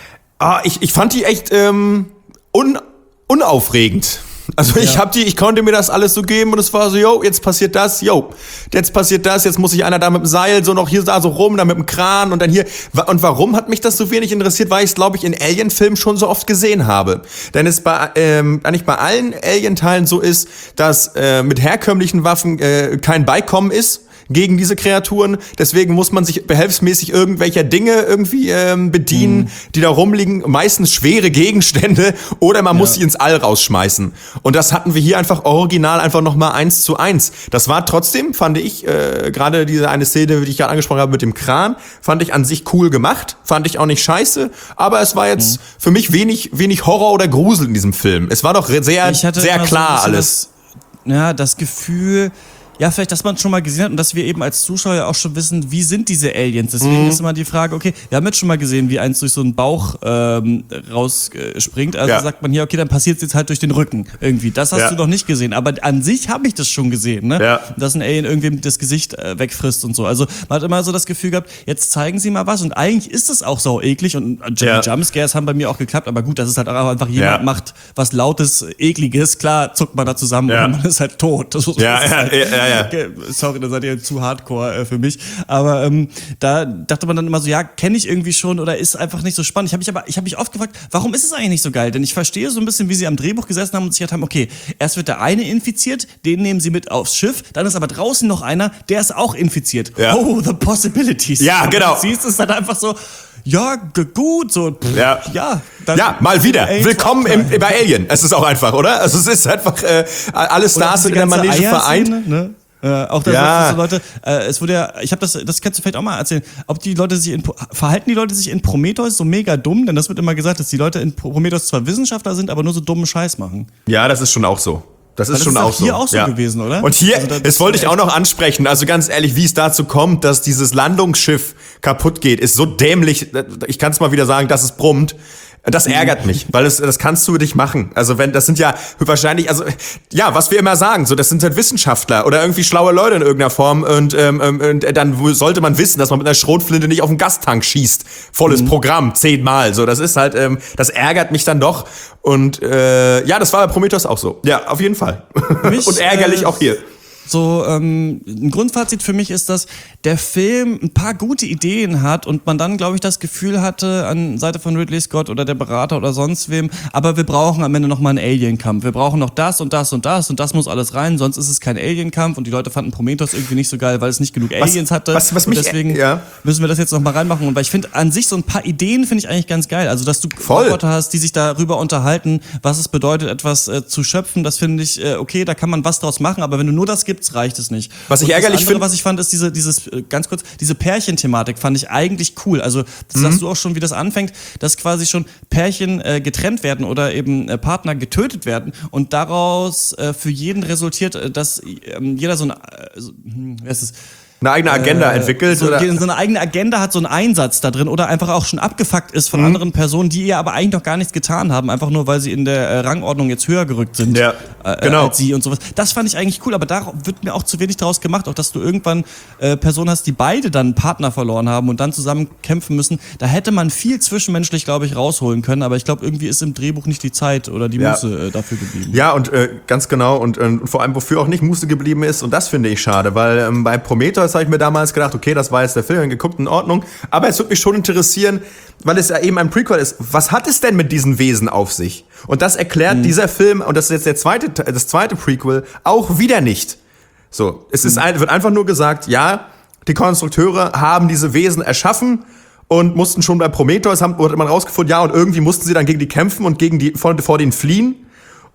B: Ah, ich, ich fand die echt ähm, un, unaufregend. Also ich ja. hab die, ich konnte mir das alles so geben und es war so, yo, jetzt passiert das, yo, jetzt passiert das, jetzt muss ich einer da mit dem Seil so noch hier da so rum, da mit dem Kran und dann hier. Und warum hat mich das so wenig interessiert? Weil ich es, glaube ich, in Alien-Filmen schon so oft gesehen habe. Denn es bei ähm, eigentlich bei allen Alien-Teilen so ist, dass äh, mit herkömmlichen Waffen äh, kein Beikommen ist gegen diese Kreaturen. Deswegen muss man sich behelfsmäßig irgendwelcher Dinge irgendwie ähm, bedienen, mhm. die da rumliegen. Meistens schwere Gegenstände oder man ja. muss sie ins All rausschmeißen. Und das hatten wir hier einfach original einfach nochmal eins zu eins. Das war trotzdem, fand ich, äh, gerade diese eine Szene, die ich gerade angesprochen habe mit dem Kran, fand ich an sich cool gemacht. Fand ich auch nicht scheiße. Aber es war jetzt mhm. für mich wenig, wenig Horror oder Grusel in diesem Film. Es war doch sehr, sehr klar so alles.
A: Das, ja, das Gefühl... Ja, vielleicht, dass man es schon mal gesehen hat und dass wir eben als Zuschauer auch schon wissen, wie sind diese Aliens. Deswegen mhm. ist immer die Frage, okay, wir haben jetzt schon mal gesehen, wie eins durch so einen Bauch ähm, rausspringt. Also ja. sagt man hier, okay, dann passiert es jetzt halt durch den Rücken irgendwie. Das hast ja. du noch nicht gesehen. Aber an sich habe ich das schon gesehen, ne? Ja. Dass ein Alien irgendwie das Gesicht äh, wegfrisst und so. Also man hat immer so das Gefühl gehabt, jetzt zeigen sie mal was. Und eigentlich ist es auch so eklig. Und äh,
B: ja.
A: Jumpscares haben bei mir auch geklappt. Aber gut, das ist halt auch einfach, jemand ja. macht was Lautes, Ekliges. Klar zuckt man da zusammen ja. und man ist halt tot. Das, das
B: ja,
A: ist
B: ja,
A: halt,
B: ja, ja, ja.
A: Sorry, da seid ihr zu hardcore äh, für mich. Aber ähm, da dachte man dann immer so, ja, kenne ich irgendwie schon oder ist einfach nicht so spannend. Ich habe mich aber, ich habe mich oft gefragt, warum ist es eigentlich nicht so geil? Denn ich verstehe so ein bisschen, wie sie am Drehbuch gesessen haben und sich gedacht haben, okay, erst wird der eine infiziert, den nehmen sie mit aufs Schiff, dann ist aber draußen noch einer, der ist auch infiziert.
B: Ja.
A: Oh, the possibilities.
B: Ja, genau.
A: Und du siehst es dann einfach so, ja, g- gut, so, pff, ja,
B: ja, ja, mal wieder. Willkommen im, bei Alien. Es ist auch einfach, oder? Also es ist einfach äh, alle Stars in der Manege vereint.
A: Ne? Äh, auch da ja. so Leute, äh, es wurde ja, ich habe das, das kannst du vielleicht auch mal erzählen, ob die Leute sich in, verhalten die Leute sich in Prometheus so mega dumm, denn das wird immer gesagt, dass die Leute in Prometheus zwar Wissenschaftler sind, aber nur so dummen Scheiß machen.
B: Ja, das ist schon auch so. Das ist
A: das
B: schon
A: ist
B: auch so.
A: hier auch so
B: ja.
A: gewesen, oder?
B: Und hier,
A: also da,
B: das wollte ich auch noch ansprechen, also ganz ehrlich, wie es dazu kommt, dass dieses Landungsschiff kaputt geht, ist so dämlich, ich kann es mal wieder sagen, dass es brummt. Das ärgert mich, weil das, das kannst du dich machen. Also wenn, das sind ja wahrscheinlich, also ja, was wir immer sagen, so das sind halt Wissenschaftler oder irgendwie schlaue Leute in irgendeiner Form und, ähm, und dann sollte man wissen, dass man mit einer Schrotflinte nicht auf den Gastank schießt. Volles mhm. Programm, zehnmal. So, das ist halt, ähm, das ärgert mich dann doch. Und äh, ja, das war bei Prometheus auch so. Ja, auf jeden Fall. Mich, und ärgerlich äh, auch hier.
A: So, ähm, ein Grundfazit für mich ist, dass der Film ein paar gute Ideen hat und man dann, glaube ich, das Gefühl hatte, an Seite von Ridley Scott oder der Berater oder sonst wem, aber wir brauchen am Ende nochmal einen Alien-Kampf. Wir brauchen noch das und das und das und das muss alles rein, sonst ist es kein Alien-Kampf und die Leute fanden Prometheus irgendwie nicht so geil, weil es nicht genug Aliens
B: was,
A: hatte.
B: Was, was
A: und
B: mich,
A: deswegen
B: ja.
A: müssen wir das jetzt nochmal reinmachen. Und weil ich finde, an sich so ein paar Ideen finde ich eigentlich ganz geil. Also, dass du
B: Voll.
A: Roboter hast, die sich darüber unterhalten, was es bedeutet, etwas äh, zu schöpfen, das finde ich, äh, okay, da kann man was draus machen, aber wenn du nur das gibst, reicht es nicht.
B: Was ich
A: und
B: ärgerlich finde,
A: was ich fand, ist diese, dieses, ganz kurz, diese Pärchenthematik fand ich eigentlich cool. Also, das mhm. sagst du auch schon, wie das anfängt, dass quasi schon Pärchen äh, getrennt werden oder eben äh, Partner getötet werden und daraus äh, für jeden resultiert, äh, dass äh, jeder so ein, äh, so, hm, wie heißt es?
B: Eine eigene Agenda äh, entwickelt?
A: So,
B: oder?
A: so eine eigene Agenda hat, so einen Einsatz da drin oder einfach auch schon abgefuckt ist von mhm. anderen Personen, die ihr aber eigentlich noch gar nichts getan haben, einfach nur, weil sie in der äh, Rangordnung jetzt höher gerückt sind
B: ja,
A: äh,
B: genau.
A: als sie und sowas. Das fand ich eigentlich cool, aber da wird mir auch zu wenig draus gemacht, auch dass du irgendwann äh, Personen hast, die beide dann einen Partner verloren haben und dann zusammen kämpfen müssen. Da hätte man viel zwischenmenschlich, glaube ich, rausholen können, aber ich glaube, irgendwie ist im Drehbuch nicht die Zeit oder die ja. Muße äh, dafür geblieben.
B: Ja, und äh, ganz genau und äh, vor allem, wofür auch nicht Muße geblieben ist und das finde ich schade, weil ähm, bei Prometheus habe ich mir damals gedacht, okay, das war jetzt der Film, geguckt, in Ordnung. Aber es würde mich schon interessieren, weil es ja eben ein Prequel ist. Was hat es denn mit diesen Wesen auf sich? Und das erklärt mhm. dieser Film, und das ist jetzt der zweite, das zweite Prequel, auch wieder nicht. So, es ist ein, wird einfach nur gesagt, ja, die Konstrukteure haben diese Wesen erschaffen und mussten schon bei Prometheus, haben, wurde man rausgefunden, ja, und irgendwie mussten sie dann gegen die kämpfen und gegen die, vor, vor denen fliehen.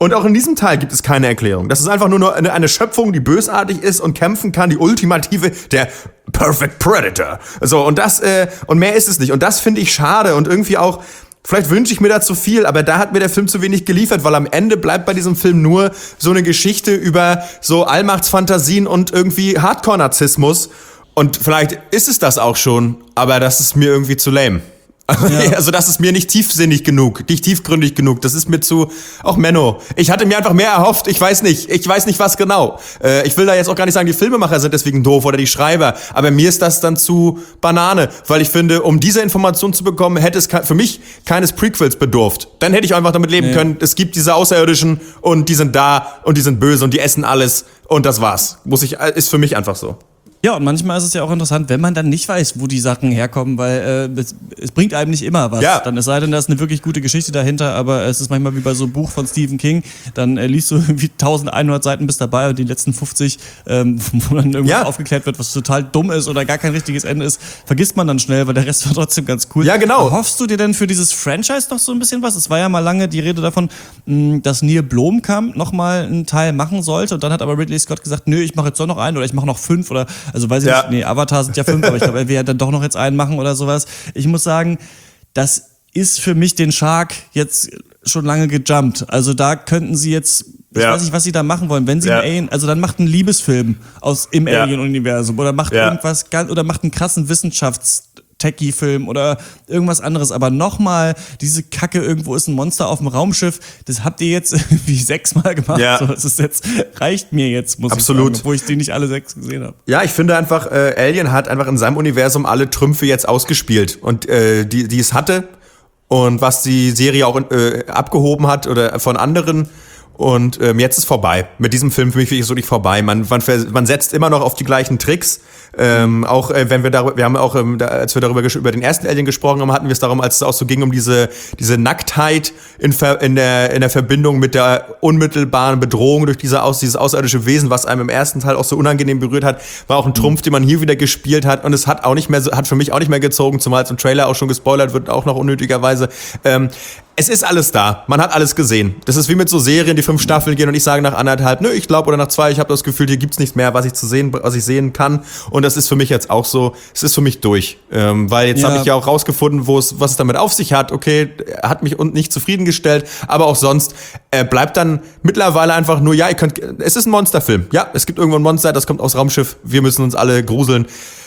B: Und auch in diesem Teil gibt es keine Erklärung. Das ist einfach nur eine, eine Schöpfung, die bösartig ist und kämpfen kann, die ultimative, der Perfect Predator. So, und das, äh, und mehr ist es nicht. Und das finde ich schade und irgendwie auch, vielleicht wünsche ich mir da zu viel, aber da hat mir der Film zu wenig geliefert, weil am Ende bleibt bei diesem Film nur so eine Geschichte über so Allmachtsfantasien und irgendwie Hardcore-Narzissmus. Und vielleicht ist es das auch schon, aber das ist mir irgendwie zu lame. Ja. Also das ist mir nicht tiefsinnig genug, nicht tiefgründig genug. Das ist mir zu, auch Menno. Ich hatte mir einfach mehr erhofft. Ich weiß nicht, ich weiß nicht was genau. Äh, ich will da jetzt auch gar nicht sagen, die Filmemacher sind deswegen doof oder die Schreiber. Aber mir ist das dann zu Banane, weil ich finde, um diese Information zu bekommen, hätte es für mich keines Prequels bedurft. Dann hätte ich einfach damit leben nee. können. Es gibt diese Außerirdischen und die sind da und die sind böse und die essen alles und das war's. Muss ich, ist für mich einfach so.
A: Ja, und manchmal ist es ja auch interessant, wenn man dann nicht weiß, wo die Sachen herkommen, weil äh, es, es bringt einem nicht immer was.
B: Ja.
A: Dann es sei denn, da ist eine wirklich gute Geschichte dahinter, aber es ist manchmal wie bei so einem Buch von Stephen King, dann äh, liest du irgendwie eintausendeinhundert Seiten bis dabei und die letzten fünfzig, ähm, wo dann irgendwas
B: ja.
A: aufgeklärt wird, was total dumm ist oder gar kein richtiges Ende ist, vergisst man dann schnell, weil der Rest war trotzdem ganz cool.
B: Ja, genau.
A: Hoffst du dir denn für dieses Franchise noch so ein bisschen was? Es war ja mal lange die Rede davon, mh, dass Neil Blomkamp noch mal einen Teil machen sollte und dann hat aber Ridley Scott gesagt, nö, ich mache jetzt doch noch einen oder ich mache noch fünf oder, also weiß ich
B: ja.
A: nicht, nee, Avatar sind ja fünf, aber ich glaube, er will ja dann doch noch jetzt einen machen oder sowas. Ich muss sagen, das ist für mich den Shark jetzt schon lange gejumpt. Also da könnten sie jetzt, ich
B: ja.
A: weiß nicht, was sie da machen wollen. Wenn sie
B: ja.
A: einen Alien, also dann macht einen Liebesfilm aus im
B: ja.
A: Alien-Universum oder macht
B: ja.
A: irgendwas ganz, oder macht einen krassen Wissenschafts- Techie-Film oder irgendwas anderes, aber nochmal diese Kacke, irgendwo ist ein Monster auf dem Raumschiff, das habt ihr jetzt irgendwie sechsmal gemacht,
B: ja.
A: so, das ist jetzt, reicht mir jetzt, muss
B: Absolut.
A: ich sagen, obwohl ich die nicht alle sechs gesehen habe.
B: Ja, ich finde einfach, äh, Alien hat einfach in seinem Universum alle Trümpfe jetzt ausgespielt und äh, die, die es hatte und was die Serie auch äh, abgehoben hat oder von anderen. Und ähm, jetzt ist vorbei. Mit diesem Film für mich wirklich so nicht vorbei. Man, man, man setzt immer noch auf die gleichen Tricks. Ähm, auch äh, wenn wir darüber, wir haben auch, ähm, da, als wir darüber gesch- über den ersten Alien gesprochen haben, hatten wir es darum, als es auch so ging um diese diese Nacktheit in, Ver, in der in der Verbindung mit der unmittelbaren Bedrohung durch diese aus, dieses außerirdische Wesen, was einem im ersten Teil auch so unangenehm berührt hat, war auch ein Trumpf, den man hier wieder gespielt hat. Und es hat auch nicht mehr, hat für mich auch nicht mehr gezogen, zumal es im Trailer auch schon gespoilert wird, auch noch unnötigerweise. Ähm, Es ist alles da. Man hat alles gesehen. Das ist wie mit so Serien, die fünf Staffeln gehen und ich sage nach anderthalb, nö, ich glaube, oder nach zwei, ich habe das Gefühl, hier gibt's nichts mehr, was ich zu sehen, was ich sehen kann. Und das ist für mich jetzt auch so. Es ist für mich durch, ähm, weil jetzt
A: Ja.
B: habe ich ja auch rausgefunden, wo es, was es damit auf sich hat. Okay, hat mich und nicht zufriedengestellt, aber auch sonst äh, bleibt dann mittlerweile einfach nur, ja, ihr könnt, es ist ein Monsterfilm. Ja, es gibt irgendwo ein Monster, das kommt aus Raumschiff. Wir müssen uns alle gruseln.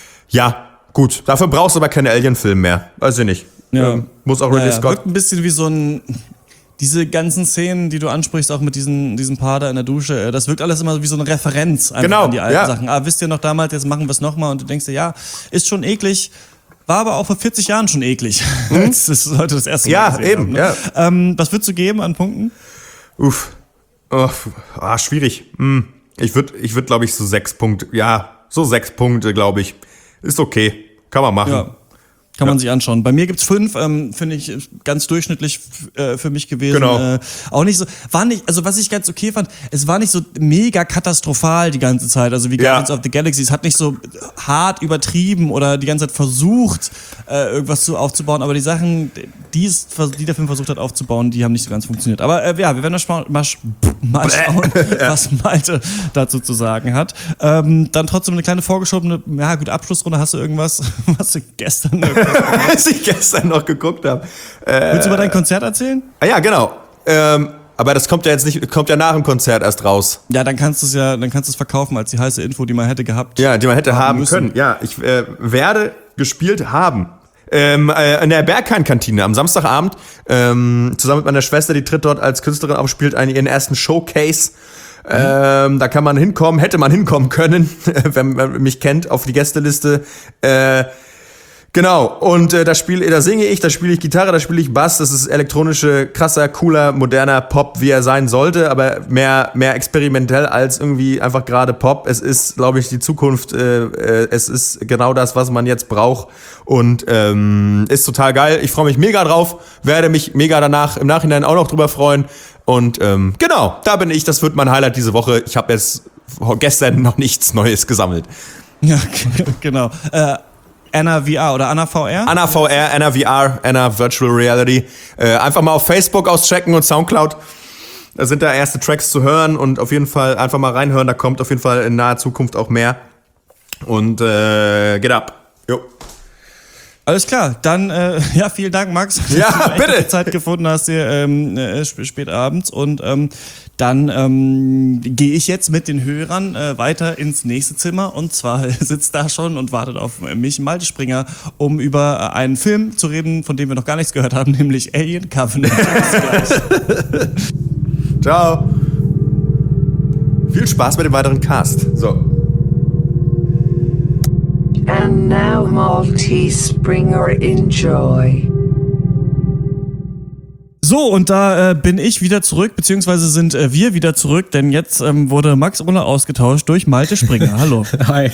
B: Ja, gut. Dafür brauchst du aber keine Alien-Filme mehr. Weiß ich nicht.
A: Ja.
B: Ähm, muss auch Ridley
A: ja, ja.
B: Scott.
A: Wirkt ein bisschen wie so ein, diese ganzen Szenen, die du ansprichst, auch mit diesen, diesem Paar da in der Dusche, das wirkt alles immer wie so eine Referenz einfach
B: Genau,
A: an die alten
B: ja.
A: Sachen. Ah, wisst ihr noch damals, jetzt machen wir es nochmal und du denkst dir, ja, ist schon eklig, war aber auch vor vierzig Jahren schon eklig. Mhm. Das ist heute das erste Mal.
B: Ja,
A: gesehen
B: eben,
A: haben, ne?
B: ja.
A: Ähm, was würdest du geben an Punkten?
B: Uff. Oh, ah, schwierig. Hm. Ich würde, ich würd, glaube ich, so sechs Punkte, ja, so sechs Punkte, glaube ich. Ist okay. Kann man machen.
A: Ja. Kann man sich anschauen. Bei mir gibt's fünf, ähm, finde ich ganz durchschnittlich f- äh, für mich gewesen.
B: Genau.
A: Äh, auch nicht so, war nicht, also was ich ganz okay fand, es war nicht so mega katastrophal die ganze Zeit. Also wie
B: Ja.
A: Guardians of the Galaxy, es hat nicht so hart übertrieben oder die ganze Zeit versucht, äh, irgendwas zu aufzubauen. Aber die Sachen, die, es, die der Film versucht hat aufzubauen, die haben nicht so ganz funktioniert. Aber äh, ja, wir werden mal, scha- mal, sch- mal schauen, was Malte dazu zu sagen hat. Ähm, dann trotzdem eine kleine vorgeschobene, ja gut, Abschlussrunde. Hast du irgendwas, was du gestern
B: Als ich gestern noch geguckt habe. Äh,
A: Willst du über dein Konzert erzählen?
B: ah ja, genau. Ähm, aber das kommt ja jetzt nicht, kommt ja nach dem Konzert erst raus.
A: Ja, dann kannst du es ja, dann kannst du es verkaufen als die heiße Info, die man hätte gehabt.
B: Ja, die man hätte haben,
A: müssen.
B: können. Ja, ich äh, werde gespielt haben. Ähm, äh, in der Berghain-Kantine am Samstagabend. Ähm, zusammen mit meiner Schwester, die tritt dort als Künstlerin auf, spielt einen, ihren ersten Showcase. Ähm, da kann man hinkommen, hätte man hinkommen können, wenn man mich kennt, auf die Gästeliste. Äh, Genau, und äh, da spiele, da singe ich, da spiele ich Gitarre, da spiele ich Bass. Das ist elektronische, krasser, cooler, moderner Pop, wie er sein sollte, aber mehr, mehr experimentell als irgendwie einfach gerade Pop. Es ist, glaube ich, die Zukunft. Äh, äh, es ist genau das, was man jetzt braucht und ähm, ist total geil. Ich freue mich mega drauf, werde mich mega danach im Nachhinein auch noch drüber freuen. Und ähm, genau, da bin ich. Das wird mein Highlight diese Woche. Ich habe jetzt gestern noch nichts Neues gesammelt.
A: Ja, genau. Äh, Anna V R oder Anna V R?
B: Anna V R, Anna V R, Anna Virtual Reality. Äh, einfach mal auf Facebook auschecken und Soundcloud. Da sind da erste Tracks zu hören und auf jeden Fall einfach mal reinhören. Da kommt auf jeden Fall in naher Zukunft auch mehr. Und äh, get up. Jo.
A: Alles klar, dann äh, ja, vielen Dank, Max, dass
B: ja,
A: du
B: bitte.
A: Zeit gefunden hast hier ähm, äh, spät abends. Und ähm, dann ähm, gehe ich jetzt mit den Hörern äh, weiter ins nächste Zimmer. Und zwar sitzt da schon und wartet auf mich Malte Springer, um über äh, einen Film zu reden, von dem wir noch gar nichts gehört haben, nämlich Alien Covenant.
B: Ciao. Viel Spaß mit dem weiteren Cast. So.
C: And now, Malte Springer, enjoy.
A: So, und da äh, bin ich wieder zurück, beziehungsweise sind äh, wir wieder zurück, denn jetzt ähm, wurde Max Ulla ausgetauscht durch Malte Springer. Hallo.
D: Hi.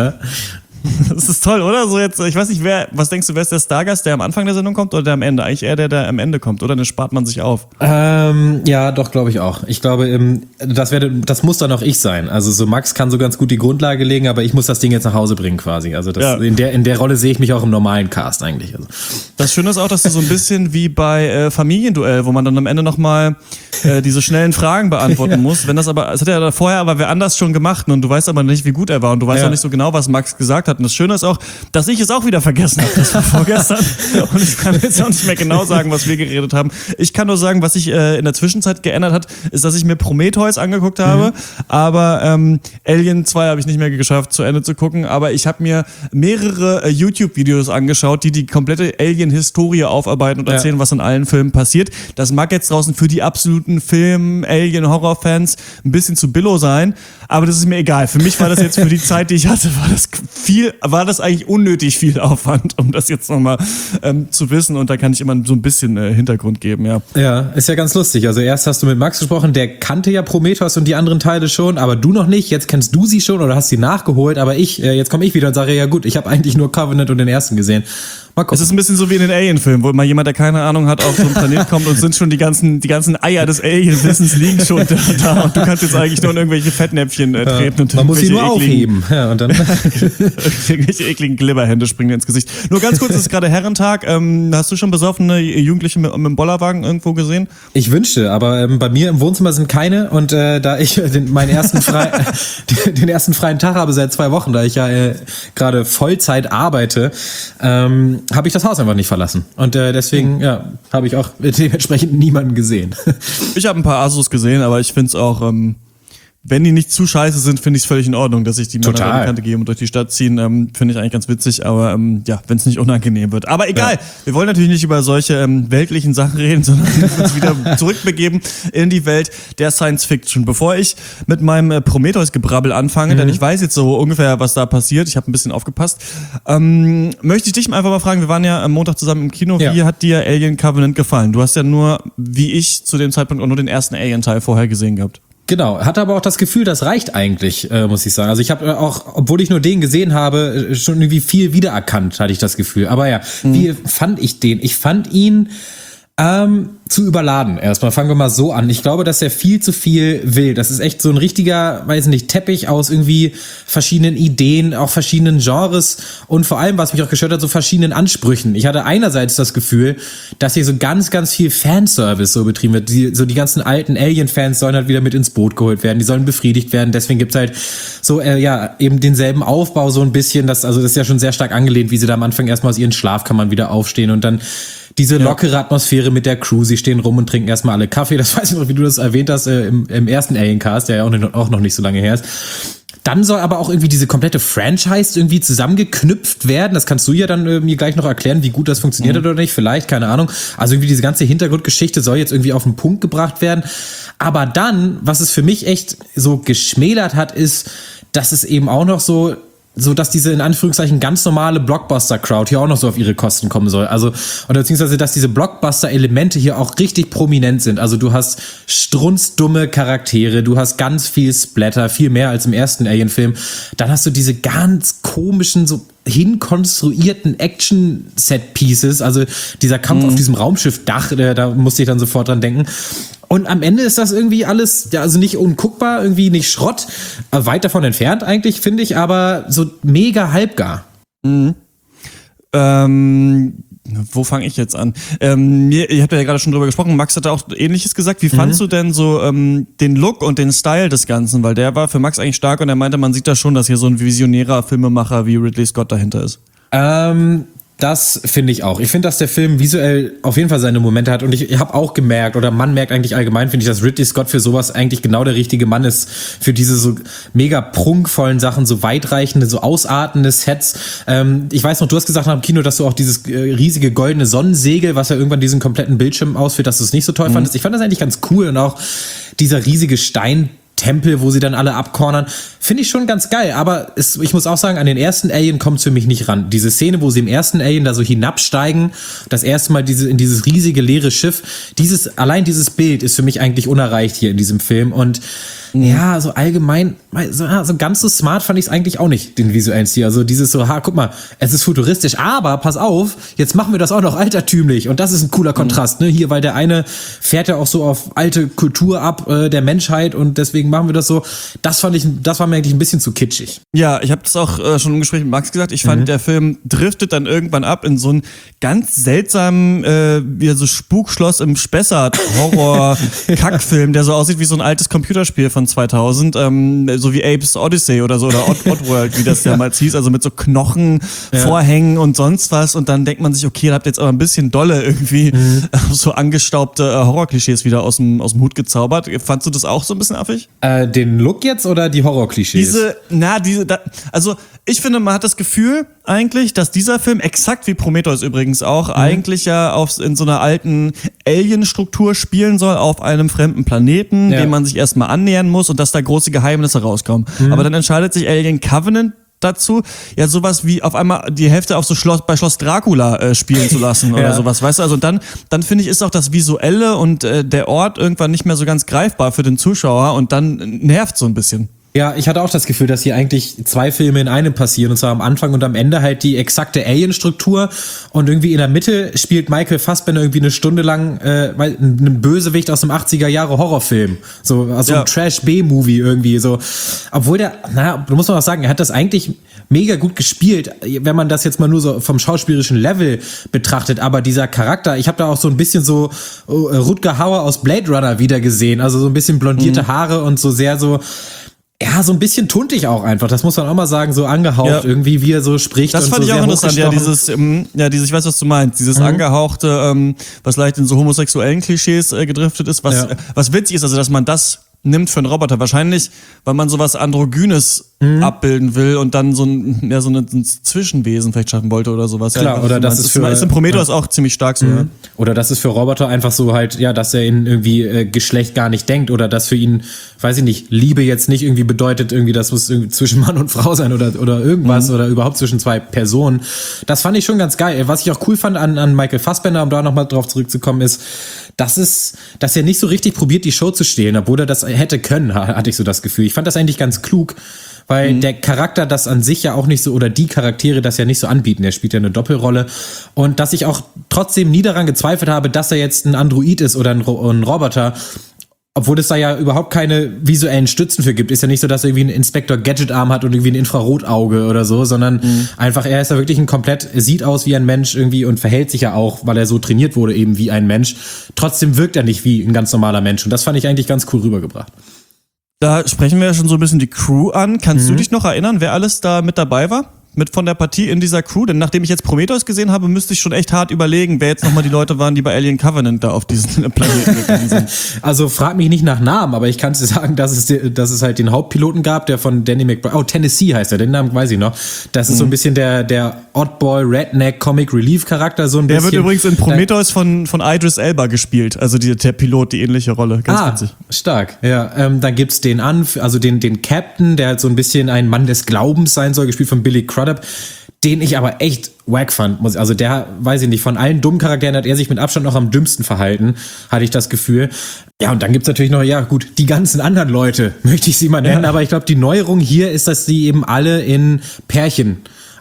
A: Das ist toll, oder? So jetzt, ich weiß nicht, wer, was denkst du, wer ist der Stargast, der am Anfang der Sendung kommt oder der am Ende? Eigentlich eher der, der am Ende kommt, oder? Dann spart man sich auf.
D: Ähm, ja, doch, glaube ich auch. Ich glaube, ähm, das werde, das muss dann auch ich sein. Also so Max kann so ganz gut die Grundlage legen, aber ich muss das Ding jetzt nach Hause bringen quasi. Also das,
A: ja.
D: in der in der Rolle sehe ich mich auch im normalen Cast eigentlich. Also.
A: Das Schöne ist auch, dass du so ein bisschen wie bei äh, Familienduell, wo man dann am Ende nochmal äh, diese schnellen Fragen beantworten ja. muss. Wenn das aber, das hat er ja vorher aber wer anders schon gemacht und du weißt aber nicht, wie gut er war und du weißt
D: ja.
A: auch nicht so genau, was Max gesagt hat. Und das Schöne ist auch, dass ich es auch wieder vergessen habe. Das war vorgestern. Und ich kann jetzt auch nicht mehr genau sagen, was wir geredet haben. Ich kann nur sagen, was sich äh, in der Zwischenzeit geändert hat, ist, dass ich mir Prometheus angeguckt habe. Mhm. Aber ähm, Alien zwei habe ich nicht mehr geschafft, zu Ende zu gucken. Aber ich habe mir mehrere äh, YouTube-Videos angeschaut, die die komplette Alien-Historie aufarbeiten und erzählen, ja. was in allen Filmen passiert. Das mag jetzt draußen für die absoluten Film-Alien-Horror-Fans ein bisschen zu billow sein. Aber das ist mir egal. Für mich war das jetzt für die Zeit, die ich hatte, war das viel, war das eigentlich unnötig viel Aufwand, um das jetzt nochmal ähm, zu wissen. Und da kann ich immer so ein bisschen äh, Hintergrund geben, ja.
D: Ja, ist ja ganz lustig. Also erst hast du mit Max gesprochen, der kannte ja Prometheus und die anderen Teile schon, aber du noch nicht. Jetzt kennst du sie schon oder hast sie nachgeholt. Aber ich, äh, jetzt komme ich wieder und sage, ja gut, ich habe eigentlich nur Covenant und den ersten gesehen. Mal gucken.
A: Es ist ein bisschen so wie in den Alien-Filmen, wo mal jemand, der keine Ahnung hat, auf so einen Planet kommt und sind schon die ganzen, die ganzen Eier des Alien-Wissens liegen schon da, da und du kannst jetzt eigentlich nur in irgendwelche Fettnäpfchen äh, treten.
D: Ja,
A: und
D: man muss sie nur
A: ekligen,
D: aufheben. Ja, und dann
A: irgendwelche ekligen Glibberhände springen dir ins Gesicht. Nur ganz kurz, es ist gerade Herrentag. Ähm, hast du schon besoffene Jugendliche mit, mit dem Bollerwagen irgendwo gesehen?
D: Ich wünschte, aber ähm, bei mir im Wohnzimmer sind keine und äh, da ich den, meinen ersten, frei, den ersten freien Tag habe seit zwei Wochen, da ich ja äh, gerade Vollzeit arbeite, ähm, habe ich das Haus einfach nicht verlassen. Und äh, deswegen ja, habe ich auch dementsprechend niemanden gesehen.
A: Ich habe ein paar Asus gesehen, aber ich finde es auch, ähm, wenn die nicht zu scheiße sind, finde ich es völlig in Ordnung, dass sich die Männer an die Kante geben und durch die Stadt ziehen. Ähm, finde ich eigentlich ganz witzig, aber ähm, ja, wenn es nicht unangenehm wird. Aber egal, ja. Wir wollen natürlich nicht über solche ähm, weltlichen Sachen reden, sondern uns wieder zurückbegeben in die Welt der Science Fiction. Bevor ich mit meinem äh, Prometheus-Gebrabbel anfange, mhm. denn ich weiß jetzt so ungefähr, was da passiert, ich habe ein bisschen aufgepasst, ähm, möchte ich dich einfach mal fragen, wir waren ja am Montag zusammen im Kino, ja. Wie hat dir Alien Covenant gefallen? Du hast ja nur, wie ich zu dem Zeitpunkt auch nur den ersten Alien-Teil vorher gesehen gehabt.
D: Genau, hatte aber auch das Gefühl, das reicht eigentlich, äh, muss ich sagen. Also ich habe auch, obwohl ich nur den gesehen habe, schon irgendwie viel wiedererkannt, hatte ich das Gefühl. Aber ja, mhm. wie fand ich den? Ich fand ihn ähm, zu überladen. Erstmal fangen wir mal so an. Ich glaube, dass er viel zu viel will. Das ist echt so ein richtiger, weiß nicht, Teppich aus irgendwie verschiedenen Ideen, auch verschiedenen Genres und vor allem, was mich auch gestört hat, so verschiedenen Ansprüchen. Ich hatte einerseits das Gefühl, dass hier so ganz, ganz viel Fanservice so betrieben wird. Die, so die ganzen alten Alien-Fans sollen halt wieder mit ins Boot geholt werden. Die sollen befriedigt werden. Deswegen gibt's halt so, äh, ja, eben denselben Aufbau so ein bisschen. Das, also das ist ja schon sehr stark angelehnt, wie sie da am Anfang erstmal aus ihren Schlafkammern wieder aufstehen und dann diese lockere Atmosphäre mit der Crew, sie stehen rum und trinken erstmal alle Kaffee. Das weiß ich noch, wie du das erwähnt hast äh, im, im ersten Alien-Cast, der ja auch, nicht, auch noch nicht so lange her ist. Dann soll aber auch irgendwie diese komplette Franchise irgendwie zusammengeknüpft werden. Das kannst du ja dann äh, mir gleich noch erklären, wie gut das funktioniert mhm. hat oder nicht. Vielleicht, keine Ahnung. Also irgendwie diese ganze Hintergrundgeschichte soll jetzt irgendwie auf den Punkt gebracht werden. Aber dann, was es für mich echt so geschmälert hat, ist, dass es eben auch noch so so dass diese in Anführungszeichen ganz normale Blockbuster-Crowd hier auch noch so auf ihre Kosten kommen soll. Also, oder beziehungsweise, dass diese Blockbuster-Elemente hier auch richtig prominent sind. Also du hast strunzdumme Charaktere, du hast ganz viel Splatter, viel mehr als im ersten Alien-Film. Dann hast du diese ganz komischen, so hinkonstruierten Action-Set-Pieces, also dieser Kampf mhm. auf diesem Raumschiffdach, da, da musste ich dann sofort dran denken. Und am Ende ist das irgendwie alles, ja, also nicht unguckbar, irgendwie nicht Schrott, weit davon entfernt eigentlich, finde ich, aber so mega halbgar.
A: Mhm. Ähm, Wo fange ich jetzt an? Ähm, mir, ihr habt ja gerade schon drüber gesprochen, Max hatte auch Ähnliches gesagt. Wie mhm. fandst du denn so ähm, den Look und den Style des Ganzen? Weil der war für Max eigentlich stark und er meinte, man sieht da schon, dass hier so ein visionärer Filmemacher wie Ridley Scott dahinter ist.
D: Ähm... Das finde ich auch. Ich finde, dass der Film visuell auf jeden Fall seine Momente hat und ich, ich habe auch gemerkt, oder man merkt eigentlich allgemein, finde ich, dass Ridley Scott für sowas eigentlich genau der richtige Mann ist, für diese so mega prunkvollen Sachen, so weitreichende, so ausartende Sets. Ähm, ich weiß noch, du hast gesagt nach dem Kino, dass du auch dieses äh, riesige goldene Sonnensegel, was ja irgendwann diesen kompletten Bildschirm ausführt, dass du es nicht so toll mhm. fandest. Ich fand das eigentlich ganz cool und auch dieser riesige Stein Tempel, wo sie dann alle abcornern, finde ich schon ganz geil, aber es, ich muss auch sagen, an den ersten Alien kommt es für mich nicht ran. Diese Szene, wo sie im ersten Alien da so hinabsteigen, das erste Mal diese, in dieses riesige leere Schiff, dieses, allein dieses Bild ist für mich eigentlich unerreicht hier in diesem Film und mhm. ja, so allgemein, so, so ganz so smart fand ich es eigentlich auch nicht, den visuellen Stil. Also dieses so, ha, guck mal, es ist futuristisch, aber pass auf, jetzt machen wir das auch noch altertümlich und das ist ein cooler Kontrast, ne, hier, weil der eine fährt ja auch so auf alte Kultur ab, äh, der Menschheit und deswegen machen wir das so. Das fand ich, das war mir eigentlich ein bisschen zu kitschig.
A: Ja, ich habe das auch äh, schon im Gespräch mit Max gesagt. Ich fand, mhm. der Film driftet dann irgendwann ab in so einen ganz seltsamen, äh, wie so Spukschloss im Spessart Horror-Kackfilm, der so aussieht wie so ein altes Computerspiel von zweitausend, ähm, so wie Apes Odyssey oder so, oder Odd, Oddworld, wie das ja mal hieß, also mit so Knochen, ja. Vorhängen und sonst was und dann denkt man sich, okay, da habt ihr jetzt aber ein bisschen dolle irgendwie mhm. so angestaubte äh, Horror-Klischees wieder aus dem, aus dem Hut gezaubert. Fandst du das auch so ein bisschen affig?
D: Äh, den Look jetzt oder die Horror-Klischees?
A: Diese, na, diese, da, also ich finde, man hat das Gefühl eigentlich, dass dieser Film, exakt wie Prometheus übrigens auch, mhm. eigentlich ja auf, in so einer alten Alien-Struktur spielen soll, auf einem fremden Planeten, ja. dem man sich erstmal annähern muss und dass da große Geheimnisse rauskommen. Mhm. Aber dann entscheidet sich Alien Covenant dazu, ja sowas wie auf einmal die Hälfte auf so Schloss, bei Schloss Dracula äh, spielen zu lassen oder ja. sowas, weißt du? Also dann, dann finde ich, ist auch das Visuelle und äh, der Ort irgendwann nicht mehr so ganz greifbar für den Zuschauer und dann nervt so ein bisschen.
D: Ja, ich hatte auch das Gefühl, dass hier eigentlich zwei Filme in einem passieren, und zwar am Anfang und am Ende halt die exakte Alien-Struktur und irgendwie in der Mitte spielt Michael Fassbender irgendwie eine Stunde lang äh, einen Bösewicht aus einem achtziger Jahre Horrorfilm, so also ja. ein Trash-B-Movie irgendwie so, obwohl der, naja, du musst mal auch sagen, er hat das eigentlich mega gut gespielt, wenn man das jetzt mal nur so vom schauspielerischen Level betrachtet, aber dieser Charakter, ich habe da auch so ein bisschen so uh, Rutger Hauer aus Blade Runner wieder gesehen, also so ein bisschen blondierte mhm. Haare und so sehr so ja, so ein bisschen tuntig auch einfach. Das muss man auch mal sagen, so angehaucht ja. irgendwie, wie er so spricht.
A: Das
D: und
A: fand
D: so
A: ich auch interessant, ja, dieses, ähm, ja, dieses, ich weiß, was du meinst, dieses mhm. angehauchte, ähm, was leicht in so homosexuellen Klischees äh, gedriftet ist, was, ja. äh, was witzig ist, also, dass man das nimmt für einen Roboter. Wahrscheinlich, weil man sowas Androgynes mhm. abbilden will und dann so ein, ja, so ein, ein Zwischenwesen vielleicht schaffen wollte oder sowas.
D: Klar,
A: ja,
D: oder das ist für...
A: ist in Prometheus ja. auch ziemlich stark so,
D: mhm.
A: ja.
D: Oder das ist für Roboter einfach so halt, ja, dass er in irgendwie äh, Geschlecht gar nicht denkt oder dass für ihn, weiß ich nicht, Liebe jetzt nicht irgendwie bedeutet, irgendwie das muss irgendwie zwischen Mann und Frau sein oder, oder irgendwas mhm. oder überhaupt zwischen zwei Personen. Das fand ich schon ganz geil. Was ich auch cool fand an, an Michael Fassbender, um da nochmal drauf zurückzukommen, ist, dass es, dass er nicht so richtig probiert, die Show zu stehlen, obwohl er das hätte können, hatte ich so das Gefühl. Ich fand das eigentlich ganz klug, weil mhm. der Charakter das an sich ja auch nicht so, oder die Charaktere das ja nicht so anbieten. Er spielt ja eine Doppelrolle. Und dass ich auch trotzdem nie daran gezweifelt habe, dass er jetzt ein Android ist oder ein, Ro- ein Roboter, obwohl es da ja überhaupt keine visuellen Stützen für gibt. Ist ja nicht so, dass er irgendwie einen Inspektor Gadget-Arm hat und irgendwie ein Infrarotauge oder so, sondern mhm. einfach, er ist ja wirklich ein komplett, sieht aus wie ein Mensch irgendwie und verhält sich ja auch, weil er so trainiert wurde, eben wie ein Mensch. Trotzdem wirkt er nicht wie ein ganz normaler Mensch. Und das fand ich eigentlich ganz cool rübergebracht.
A: Da sprechen wir ja schon so ein bisschen die Crew an. Kannst mhm. du dich noch erinnern, wer alles da mit dabei war? Mit von der Partie in dieser Crew? Denn nachdem ich jetzt Prometheus gesehen habe, müsste ich schon echt hart überlegen, wer jetzt nochmal die Leute waren, die bei Alien Covenant da auf diesen Planeten gegangen sind.
D: Also frag mich nicht nach Namen, aber ich kann dir sagen, dass es, dass es halt den Hauptpiloten gab, der von Danny McBride, oh, Tennessee heißt er, den Namen weiß ich noch. Das ist mhm. so ein bisschen der, der Oddboy, Redneck, Comic Relief Charakter, so ein
A: der
D: bisschen.
A: Der wird übrigens in Prometheus von, von Idris Elba gespielt, also die, der Pilot, die ähnliche Rolle. Ganz
D: ah, witzig. Stark, ja. Ähm, dann gibt's den an, also den, den Captain, der halt so ein bisschen ein Mann des Glaubens sein soll, gespielt von Billy Crudup, den ich aber echt wack fand. Also der, weiß ich nicht, von allen dummen Charakteren hat er sich mit Abstand noch am dümmsten verhalten, hatte ich das Gefühl. Ja, und dann gibt's natürlich noch, ja gut, die ganzen anderen Leute, möchte ich sie mal nennen, ja. aber ich glaube, die Neuerung hier ist, dass sie eben alle in Pärchen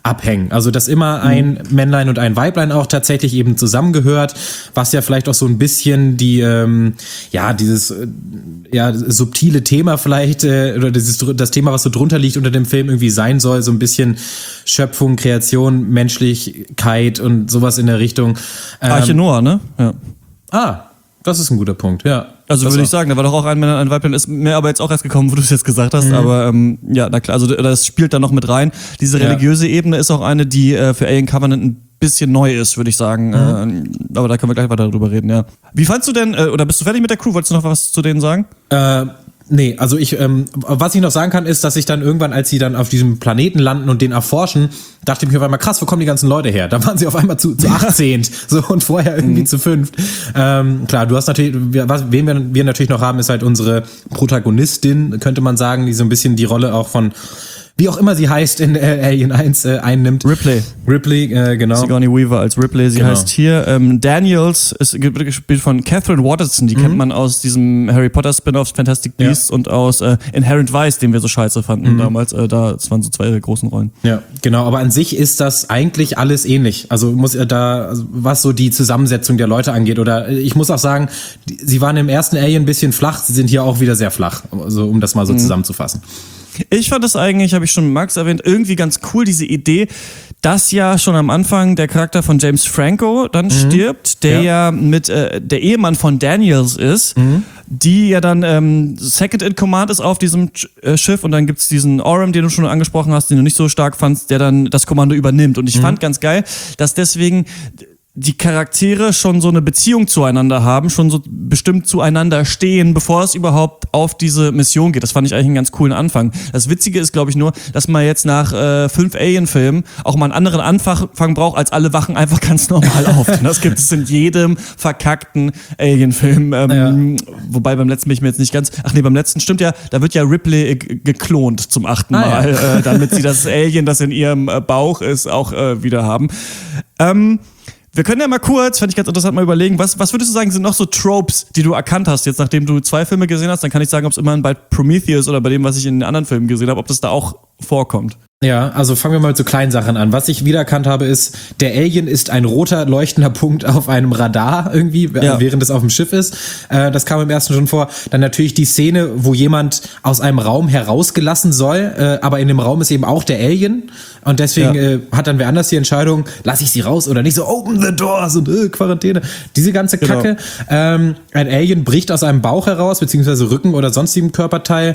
D: abhängen. Also dass immer ein Männlein und ein Weiblein auch tatsächlich eben zusammengehört, was ja vielleicht auch so ein bisschen die, ähm, ja, dieses äh, ja, subtile Thema vielleicht, äh, oder dieses, das Thema, was so drunter liegt unter dem Film irgendwie sein soll, so ein bisschen Schöpfung, Kreation, Menschlichkeit und sowas in der Richtung. Ähm,
A: Arche Noah, ne? Ja.
D: Ah, das ist ein guter Punkt, ja.
A: Also
D: das
A: würde
D: auch.
A: ich sagen, da war doch auch ein Männer, ein Weiblein, ist mir aber jetzt auch erst gekommen, wo du es jetzt gesagt hast, mhm. aber ähm, ja, na klar, also das spielt da noch mit rein. Diese
D: Ja.
A: religiöse Ebene ist auch eine, die äh, für Alien Covenant ein bisschen neu ist, würde ich sagen. Mhm. Äh, aber da können wir gleich weiter drüber reden, ja. Wie fandst du denn, äh, oder bist du fertig mit der Crew? Wolltest du noch was zu denen sagen?
D: Äh, nee, also ich, ähm, was ich noch sagen kann, ist, dass ich dann irgendwann, als sie dann auf diesem Planeten landen und den erforschen, dachte ich mir auf einmal, krass, wo kommen die ganzen Leute her? Da waren sie auf einmal zu, zu achtzehn so und vorher irgendwie mhm. zu fünf. Ähm, klar, du hast natürlich, was, wen wir, wir natürlich noch haben, ist halt unsere Protagonistin, könnte man sagen, die so ein bisschen die Rolle auch von, wie auch immer sie heißt, in äh, Alien eins äh, einnimmt.
A: Ripley.
D: Ripley, äh, genau.
A: Sigourney Weaver als Ripley. Sie
D: Genau.
A: heißt hier ähm, Daniels, ist gespielt von Catherine Waterston. Die mhm. kennt man aus diesem Harry Potter Spin-off Fantastic Beasts ja. und aus äh, Inherent Vice, den wir so scheiße fanden mhm. damals. Äh, da, das waren so zwei großen Rollen.
D: Ja, genau. Aber an sich ist das eigentlich alles ähnlich. Also muss äh, da, also was so die Zusammensetzung der Leute angeht. Oder äh, ich muss auch sagen, die, sie waren im ersten Alien ein bisschen flach. Sie sind hier auch wieder sehr flach. Also um das mal so mhm. zusammenzufassen.
A: Ich fand es eigentlich, habe ich schon mit Max erwähnt, irgendwie ganz cool, diese Idee, dass ja schon am Anfang der Charakter von James Franco dann mhm. stirbt, der ja, ja mit äh, der Ehemann von Daniels ist, mhm. die ja dann ähm, Second in Command ist auf diesem äh, Schiff und dann gibt's diesen Orem, den du schon angesprochen hast, den du nicht so stark fandst, der dann das Kommando übernimmt. Und ich mhm. fand ganz geil, dass deswegen die Charaktere schon so eine Beziehung zueinander haben, schon so bestimmt zueinander stehen, bevor es überhaupt auf diese Mission geht. Das fand ich eigentlich einen ganz coolen Anfang. Das Witzige ist, glaube ich, nur, dass man jetzt nach äh, fünf Alien-Filmen auch mal einen anderen Anfang braucht, als alle wachen einfach ganz normal auf. Das gibt es in jedem verkackten Alien-Film. Ähm, ja. Wobei beim letzten bin ich mir jetzt nicht ganz... Ach nee, beim letzten stimmt ja, da wird ja Ripley g- geklont zum achten Mal, ah, ja. äh, damit sie das Alien, das in ihrem äh, Bauch ist, auch äh, wieder haben. Ähm... Wir können ja mal kurz, fand ich ganz interessant, mal überlegen, was, was würdest du sagen, sind noch so Tropes, die du erkannt hast, jetzt nachdem du zwei Filme gesehen hast, dann kann ich sagen, ob es immerhin bei Prometheus oder bei dem, was ich in den anderen Filmen gesehen habe, ob das da auch vorkommt.
D: Ja, also fangen wir mal mit so kleinen Sachen an. Was ich wiedererkannt habe, ist, der Alien ist ein roter leuchtender Punkt auf einem Radar irgendwie, ja. während es auf dem Schiff ist. Äh, das kam im ersten schon vor. Dann natürlich die Szene, wo jemand aus einem Raum herausgelassen soll, äh, aber in dem Raum ist eben auch der Alien. Und deswegen ja. äh, hat dann wer anders die Entscheidung, lasse ich sie raus oder nicht, so open the doors und äh, Quarantäne. Diese ganze Kacke. Genau. Ähm, ein Alien bricht aus einem Bauch heraus, beziehungsweise Rücken oder sonstigem Körperteil.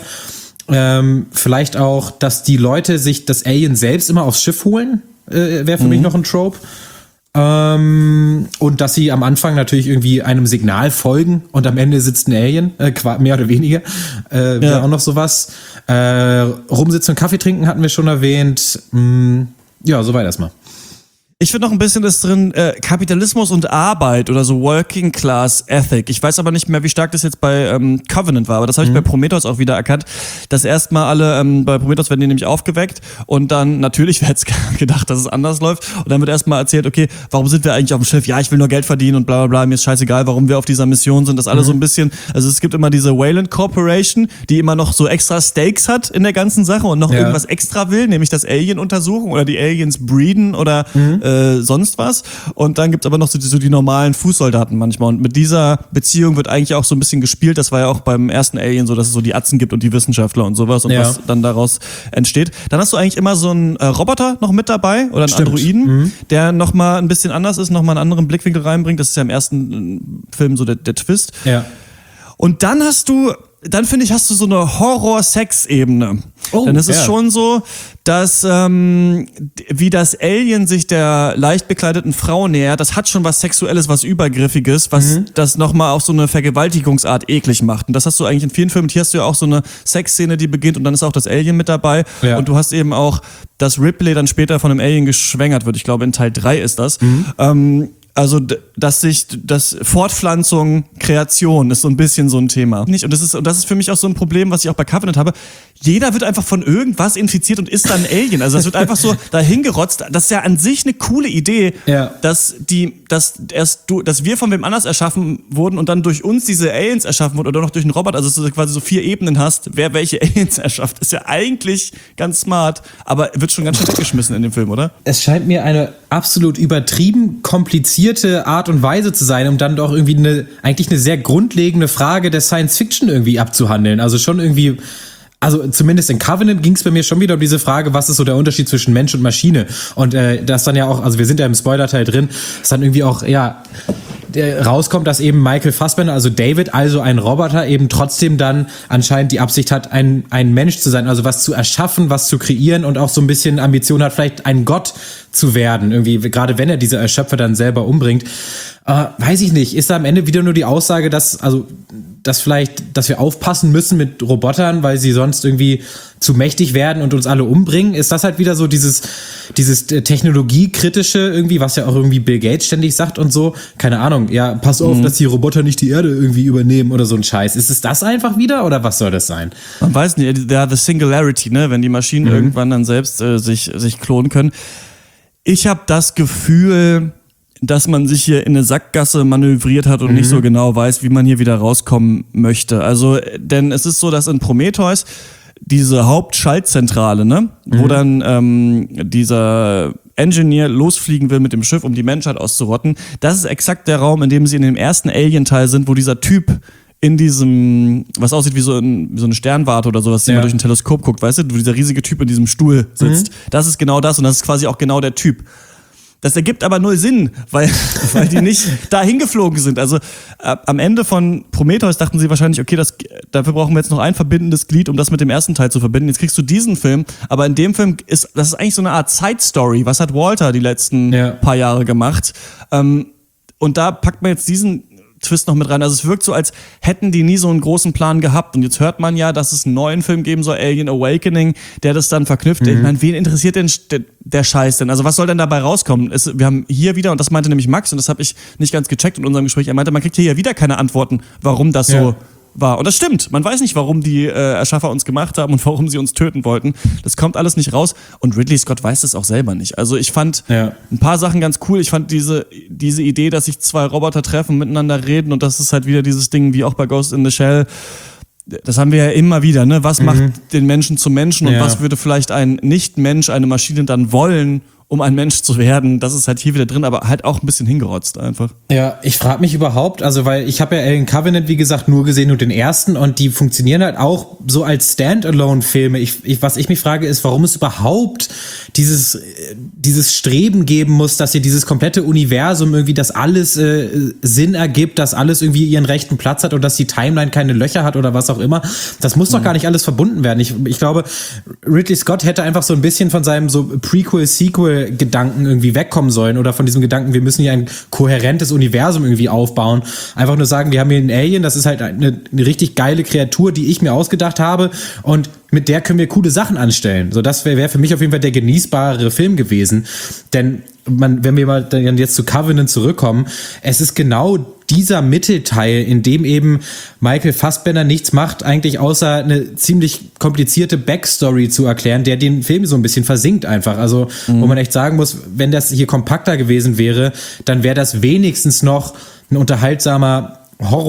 D: Ähm, vielleicht auch, dass die Leute sich das Alien selbst immer aufs Schiff holen, äh, wäre für mhm. mich noch ein Trope. Ähm, und dass sie am Anfang natürlich irgendwie einem Signal folgen und am Ende sitzt ein Alien, äh, mehr oder weniger. Äh, wäre ja. auch noch sowas. Äh, rumsitzen und Kaffee trinken hatten wir schon erwähnt. Mm, ja, soweit erstmal.
A: Ich finde noch ein bisschen das drin, äh, Kapitalismus und Arbeit oder so Working Class Ethic. Ich weiß aber nicht mehr, wie stark das jetzt bei ähm, Covenant war, aber das habe ich mhm. bei Prometheus auch wieder erkannt, dass erstmal alle, ähm, bei Prometheus werden die nämlich aufgeweckt und dann, natürlich, wer hätte gedacht, dass es anders läuft und dann wird erstmal erzählt, okay, warum sind wir eigentlich auf dem Schiff? Ja, ich will nur Geld verdienen und bla bla bla, mir ist scheißegal, warum wir auf dieser Mission sind, das alle mhm. so ein bisschen, also es gibt immer diese Wayland Corporation, die immer noch so extra Stakes hat in der ganzen Sache und noch ja. irgendwas extra will, nämlich das Alien untersuchen oder die Aliens breeden oder mhm. Äh, sonst was. Und dann gibt's aber noch so die, so die normalen Fußsoldaten manchmal. Und mit dieser Beziehung wird eigentlich auch so ein bisschen gespielt. Das war ja auch beim ersten Alien so, dass es so die Atzen gibt und die Wissenschaftler und sowas und ja. was dann daraus entsteht. Dann hast du eigentlich immer so einen äh, Roboter noch mit dabei oder einen Stimmt. Androiden, mhm. der nochmal ein bisschen anders ist, nochmal einen anderen Blickwinkel reinbringt. Das ist ja im ersten Film so der, der Twist.
D: Ja.
A: Und dann hast du dann finde ich, hast du so eine Horror-Sex-Ebene. Oh, Denn es ist ja. schon so, dass ähm, wie das Alien sich der leicht bekleideten Frau nähert, das hat schon was Sexuelles, was Übergriffiges, was mhm. das nochmal auf so eine Vergewaltigungsart eklig macht. Und das hast du eigentlich in vielen Filmen. Hier hast du ja auch so eine Sexszene, die beginnt und dann ist auch das Alien mit dabei. Ja. Und du hast eben auch, dass Ripley dann später von einem Alien geschwängert wird. Ich glaube, in Teil drei ist das. Mhm. Ähm, Also dass sich das Fortpflanzung, Kreation ist so ein bisschen so ein Thema. Nicht, und das ist, und das ist für mich auch so ein Problem, was ich auch bei Covenant habe. Jeder wird einfach von irgendwas infiziert und ist dann ein Alien. Also das wird einfach so dahin gerotzt. Das ist ja an sich eine coole Idee,
D: ja. dass
A: die, dass erst du, dass wir von wem anders erschaffen wurden und dann durch uns diese Aliens erschaffen wurden oder noch durch einen Roboter. Also dass du quasi so vier Ebenen hast, wer welche Aliens erschafft. Ist ja eigentlich ganz smart, aber wird schon ganz schön weggeschmissen in dem Film, oder?
D: Es scheint mir eine absolut übertrieben komplizierte Art und Weise zu sein, um dann doch irgendwie eine, eigentlich eine sehr grundlegende Frage der Science Fiction irgendwie abzuhandeln. Also schon irgendwie, also zumindest in Covenant ging es bei mir schon wieder um diese Frage, was ist so der Unterschied zwischen Mensch und Maschine? Und äh, das dann ja auch, also wir sind ja im Spoiler-Teil drin, ist dann irgendwie auch, ja, rauskommt, dass eben Michael Fassbender, also David, also ein Roboter, eben trotzdem dann anscheinend die Absicht hat, ein, ein Mensch zu sein, also was zu erschaffen, was zu kreieren und auch so ein bisschen Ambition hat, vielleicht ein Gott zu werden, irgendwie, gerade wenn er diese Erschöpfer dann selber umbringt. Äh, weiß ich nicht, ist da am Ende wieder nur die Aussage, dass, also, dass vielleicht, dass wir aufpassen müssen mit Robotern, weil sie sonst irgendwie zu mächtig werden und uns alle umbringen? Ist das halt wieder so dieses, dieses technologiekritische irgendwie, was ja auch irgendwie Bill Gates ständig sagt und so? Keine Ahnung, ja, pass auf, mhm. dass die Roboter nicht die Erde irgendwie übernehmen oder so ein Scheiß. Ist es das einfach wieder oder was soll das sein?
A: Man weiß nicht, ja, the Singularity, ne, wenn die Maschinen mhm. irgendwann dann selbst äh, sich, sich klonen können. Ich habe das Gefühl, dass man sich hier in eine Sackgasse manövriert hat und mhm. nicht so genau weiß, wie man hier wieder rauskommen möchte. Also, denn es ist so, dass in Prometheus diese Hauptschaltzentrale, ne, mhm. wo dann ähm, dieser Engineer losfliegen will mit dem Schiff, um die Menschheit auszurotten, das ist exakt der Raum, in dem sie in dem ersten Alien-Teil sind, wo dieser Typ in diesem, was aussieht wie so, ein, wie so eine Sternwarte oder sowas, die ja. man durch ein Teleskop guckt, weißt du, wo dieser riesige Typ in diesem Stuhl sitzt. Mhm. Das ist genau das und das ist quasi auch genau der Typ. Das ergibt aber null Sinn, weil, weil die nicht dahin geflogen sind. Also äh, am Ende von Prometheus dachten sie wahrscheinlich, okay, das, dafür brauchen wir jetzt noch ein verbindendes Glied, um das mit dem ersten Teil zu verbinden. Jetzt kriegst du diesen Film, aber in dem Film ist das ist eigentlich so eine Art Side-Story. Was hat Walter die letzten ja. paar Jahre gemacht? Ähm, und da packt man jetzt diesen Twist noch mit rein. Also es wirkt so, als hätten die nie so einen großen Plan gehabt. Und jetzt hört man ja, dass es einen neuen Film geben soll, Alien Awakening, der das dann verknüpft. Mhm. Ich meine, wen interessiert denn der Scheiß denn? Also was soll denn dabei rauskommen? Es, wir haben hier wieder, und das meinte nämlich Max, und das habe ich nicht ganz gecheckt in unserem Gespräch, er meinte, man kriegt hier ja wieder keine Antworten, warum das ja. so war. Und das stimmt. Man weiß nicht, warum die äh, Erschaffer uns gemacht haben und warum sie uns töten wollten. Das kommt alles nicht raus. Und Ridley Scott weiß es auch selber nicht. Also ich fand ja. ein paar Sachen ganz cool. Ich fand diese, diese Idee, dass sich zwei Roboter treffen, miteinander reden und das ist halt wieder dieses Ding wie auch bei Ghost in the Shell. Das haben wir ja immer wieder, ne? Was mhm. macht den Menschen zum Menschen und ja. was würde vielleicht ein Nicht-Mensch, eine Maschine dann wollen, um ein Mensch zu werden? Das ist halt hier wieder drin, aber halt auch ein bisschen hingerotzt einfach.
D: Ja, ich frage mich überhaupt, also weil ich habe ja Alien Covenant, wie gesagt, nur gesehen und den ersten und die funktionieren halt auch so als Standalone-Filme. Ich, ich, was ich mich frage ist, warum es überhaupt dieses, dieses Streben geben muss, dass hier dieses komplette Universum irgendwie, dass alles äh, Sinn ergibt, dass alles irgendwie ihren rechten Platz hat und dass die Timeline keine Löcher hat oder was auch immer. Das muss doch mhm. gar nicht alles verbunden werden. Ich, ich glaube, Ridley Scott hätte einfach so ein bisschen von seinem so Prequel-Sequel Gedanken irgendwie wegkommen sollen oder von diesem Gedanken, wir müssen hier ein kohärentes Universum irgendwie aufbauen. Einfach nur sagen, wir haben hier einen Alien, das ist halt eine, eine richtig geile Kreatur, die ich mir ausgedacht habe und mit der können wir coole Sachen anstellen. So, das wäre wär für mich auf jeden Fall der genießbare Film gewesen. Denn man, wenn wir mal dann jetzt zu Covenant zurückkommen, es ist genau dieser Mittelteil, in dem eben Michael Fassbender nichts macht, eigentlich außer eine ziemlich komplizierte Backstory zu erklären, der den Film so ein bisschen versinkt einfach. Also, mhm. wo man echt sagen muss, wenn das hier kompakter gewesen wäre, dann wäre das wenigstens noch ein unterhaltsamer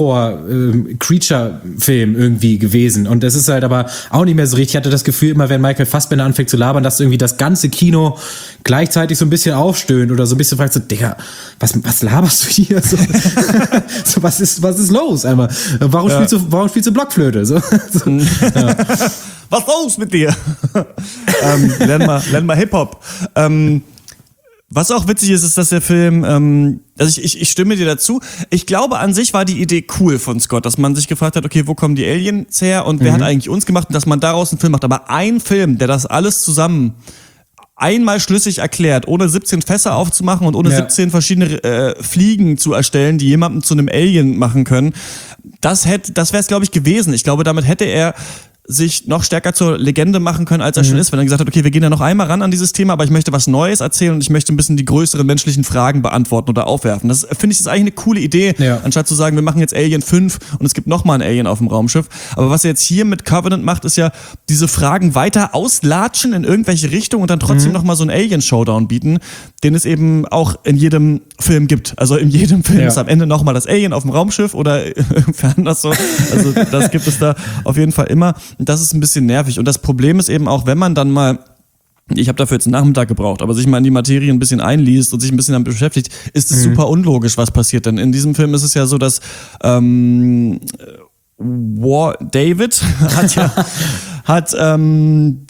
D: Horror-Creature-Film äh, irgendwie gewesen. Und das ist halt aber auch nicht mehr so richtig. Ich hatte das Gefühl, immer wenn Michael Fassbender anfängt zu labern, dass irgendwie das ganze Kino gleichzeitig so ein bisschen aufstöhnt oder so ein bisschen fragt so, Digga, was, was laberst du hier? So, so, was ist, was ist los? Einmal, warum, ja. spielst du, warum spielst du Blockflöte? So, so, ja.
A: Was los mit dir? ähm, lern mal, lern mal Hip-Hop. Ähm, Was auch witzig ist, ist, dass der Film, ähm, also ich, ich, ich stimme dir dazu, ich glaube an sich war die Idee cool von Scott, dass man sich gefragt hat, okay, wo kommen die Aliens her und wer mhm. hat eigentlich uns gemacht und dass man daraus einen Film macht. Aber ein Film, der das alles zusammen einmal schlüssig erklärt, ohne siebzehn Fässer aufzumachen und ohne ja. siebzehn verschiedene äh, Fliegen zu erstellen, die jemanden zu einem Alien machen können, das hätte, das wäre es, glaube ich, gewesen. Ich glaube, damit hätte er sich noch stärker zur Legende machen können, als er mhm. schon ist, wenn er gesagt hat, okay, wir gehen ja noch einmal ran an dieses Thema, aber ich möchte was Neues erzählen und ich möchte ein bisschen die größeren menschlichen Fragen beantworten oder aufwerfen. Das finde ich ist eigentlich eine coole Idee, ja. anstatt zu sagen, wir machen jetzt Alien fünf und es gibt nochmal ein Alien auf dem Raumschiff. Aber was er jetzt hier mit Covenant macht, ist ja diese Fragen weiter auslatschen in irgendwelche Richtungen und dann trotzdem mhm. nochmal so einen Alien-Showdown bieten, den es eben auch in jedem Film gibt. Also in jedem Film ja. ist am Ende nochmal das Alien auf dem Raumschiff oder irgendwie anders so. Also das gibt es da auf jeden Fall immer. Und das ist ein bisschen nervig. Und das Problem ist eben auch, wenn man dann mal, ich habe dafür jetzt einen Nachmittag gebraucht, aber sich mal in die Materie ein bisschen einliest und sich ein bisschen damit beschäftigt, ist es mhm. super unlogisch, was passiert. Denn in diesem Film ist es ja so, dass ähm, War David hat ja hat ähm,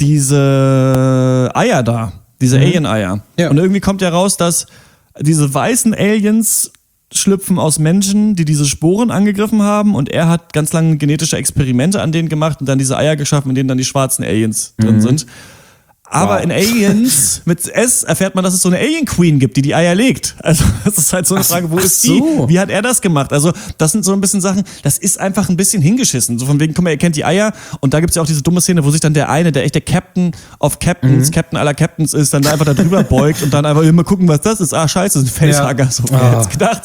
A: diese Eier da, diese mhm. Alien-Eier. Ja. Und irgendwie kommt ja raus, dass diese weißen Aliens schlüpfen aus Menschen, die diese Sporen angegriffen haben und er hat ganz lange genetische Experimente an denen gemacht und dann diese Eier geschaffen, in denen dann die schwarzen Aliens mhm. drin sind. Aber wow. in Aliens mit S erfährt man, dass es so eine Alien Queen gibt, die die Eier legt. Also das ist halt so eine Frage, wo ach ist die? So. Wie hat er das gemacht? Also das sind so ein bisschen Sachen, das ist einfach ein bisschen hingeschissen. So von wegen, guck mal, ihr kennt die Eier und da gibt's ja auch diese dumme Szene, wo sich dann der eine, der echte Captain of Captains, mhm. Captain aller Captains ist, dann da einfach da drüber beugt und dann einfach immer gucken, was das ist. Ah, scheiße, das ist ein Facehugger. Ja. So, wer oh. hätte gedacht?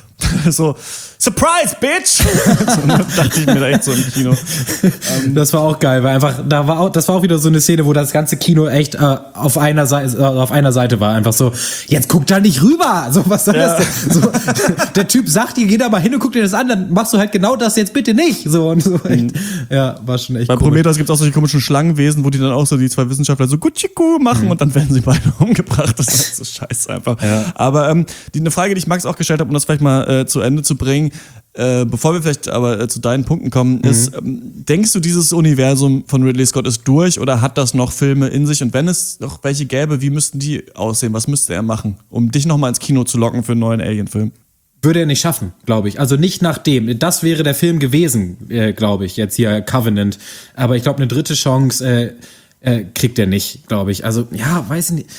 A: So, Surprise, Bitch! So, ne, dachte ich mir da echt so im Kino.
D: Ähm, das war auch geil, weil einfach, da war auch, das war auch wieder so eine Szene, wo das ganze Kino echt äh, auf einer Seite, äh, auf einer Seite war. Einfach so, jetzt guck da nicht rüber! So, was soll ja. das denn? So, der Typ sagt dir, geh da mal hin und guck dir das an, dann machst du halt genau das jetzt bitte nicht. So, und so echt. Mhm. Ja, war schon echt
A: Bei komisch. Prometheus gibt's auch solche komischen Schlangenwesen, wo die dann auch so die zwei Wissenschaftler so Gutschiku machen mhm. und dann werden sie beide umgebracht. Das ist so scheiße einfach. Ja. Aber ähm, die, eine Frage, die ich Max auch gestellt habe, um das vielleicht mal äh, zu Ende zu bringen, Äh, bevor wir vielleicht aber äh, zu deinen Punkten kommen, mhm. ist, ähm, denkst du, dieses Universum von Ridley Scott ist durch oder hat das noch Filme in sich? Und wenn es noch welche gäbe, wie müssten die aussehen? Was müsste er machen, um dich nochmal ins Kino zu locken für einen neuen Alien-Film?
D: Würde er nicht schaffen, glaube ich. Also nicht nach dem. Das wäre der Film gewesen, äh, glaube ich, jetzt hier Covenant. Aber ich glaube, eine dritte Chance äh, äh, kriegt er nicht, glaube ich. Also, ja, weiß nicht.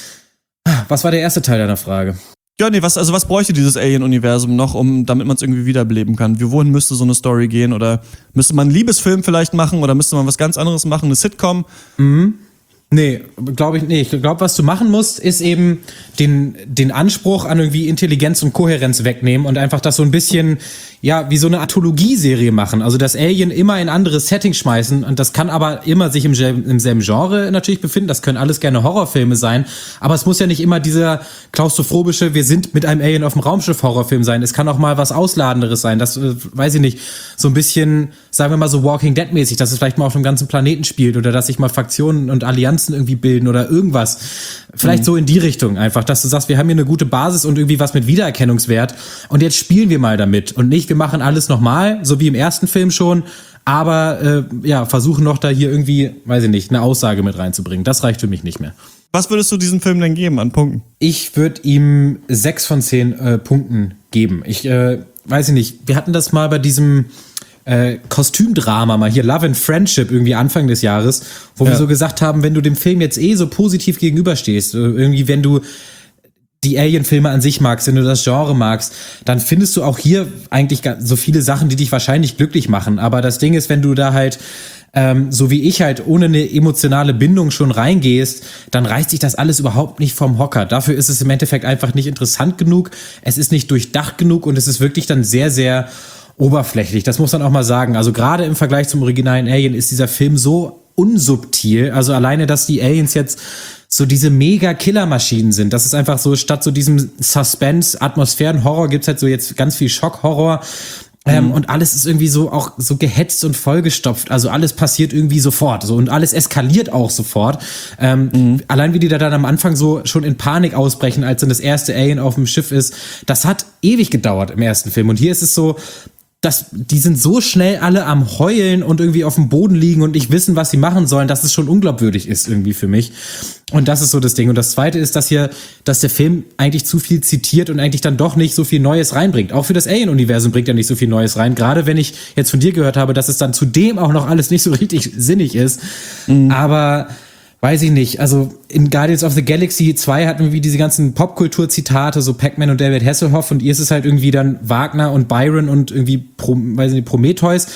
D: Was war der erste Teil deiner Frage?
A: Ja, nee, was, also was bräuchte dieses Alien-Universum noch, um, damit man es irgendwie wiederbeleben kann? Wie, wohin müsste so eine Story gehen? Oder müsste man einen Liebesfilm vielleicht machen? Oder müsste man was ganz anderes machen? Eine Sitcom?
D: Mhm. Nee, glaube ich nicht. Ich glaube, was du machen musst, ist eben den, den Anspruch an irgendwie Intelligenz und Kohärenz wegnehmen und einfach das so ein bisschen, ja, wie so eine Anthologie-Serie machen. Also das Alien immer in andere Settings schmeißen und das kann aber immer sich im, im selben Genre natürlich befinden. Das können alles gerne Horrorfilme sein, aber es muss ja nicht immer dieser klaustrophobische, wir sind mit einem Alien auf dem Raumschiff Horrorfilm sein. Es kann auch mal was Ausladenderes sein. Das, äh, weiß ich nicht, so ein bisschen, sagen wir mal so Walking Dead-mäßig, dass es vielleicht mal auf einem ganzen Planeten spielt oder dass sich mal Faktionen und Allianzen irgendwie bilden oder irgendwas. Vielleicht mhm. so in die Richtung einfach, dass du sagst, wir haben hier eine gute Basis und irgendwie was mit Wiedererkennungswert und jetzt spielen wir mal damit und nicht, wir machen alles nochmal, so wie im ersten Film schon, aber äh, ja, versuchen noch da hier irgendwie, weiß ich nicht, eine Aussage mit reinzubringen. Das reicht für mich nicht mehr.
A: Was würdest du diesem Film denn geben an Punkten?
D: Ich würde ihm sechs von zehn äh, Punkten geben. Ich äh, weiß ich nicht, wir hatten das mal bei diesem Äh, Kostümdrama mal hier, Love and Friendship, irgendwie Anfang des Jahres, wo ja. wir so gesagt haben, wenn du dem Film jetzt eh so positiv gegenüberstehst, irgendwie wenn du die Alien-Filme an sich magst, wenn du das Genre magst, dann findest du auch hier eigentlich so viele Sachen, die dich wahrscheinlich glücklich machen. Aber das Ding ist, wenn du da halt ähm, so wie ich halt ohne eine emotionale Bindung schon reingehst, dann reißt sich das alles überhaupt nicht vom Hocker. Dafür ist es im Endeffekt einfach nicht interessant genug, es ist nicht durchdacht genug und es ist wirklich dann sehr, sehr oberflächlich, das muss man auch mal sagen. Also gerade im Vergleich zum originalen Alien ist dieser Film so unsubtil. Also alleine, dass die Aliens jetzt so diese mega-Killer-Maschinen sind. Das ist einfach so, statt so diesem Suspense, Atmosphären-Horror gibt's halt so jetzt ganz viel Schock-Horror. Ähm, mhm. Und alles ist irgendwie so auch so gehetzt und vollgestopft. Also alles passiert irgendwie sofort. So, und alles eskaliert auch sofort. Ähm, mhm. Allein wie die da dann am Anfang so schon in Panik ausbrechen, als dann das erste Alien auf dem Schiff ist. Das hat ewig gedauert im ersten Film. Und hier ist es so, dass die sind so schnell alle am Heulen und irgendwie auf dem Boden liegen und nicht wissen, was sie machen sollen, dass es schon unglaubwürdig ist irgendwie für mich. Und das ist so das Ding. Und das Zweite ist, dass hier, dass der Film eigentlich zu viel zitiert und eigentlich dann doch nicht so viel Neues reinbringt. Auch für das Alien-Universum bringt er nicht so viel Neues rein. Gerade wenn ich jetzt von dir gehört habe, dass es dann zudem auch noch alles nicht so richtig sinnig ist. Mhm. Aber weiß ich nicht, also in Guardians of the Galaxy zwei hatten wir wie diese ganzen Popkultur-Zitate, so Pac-Man und David Hasselhoff und ihr ist es halt irgendwie dann Wagner und Byron und irgendwie, Pro, weiß nicht, Prometheus.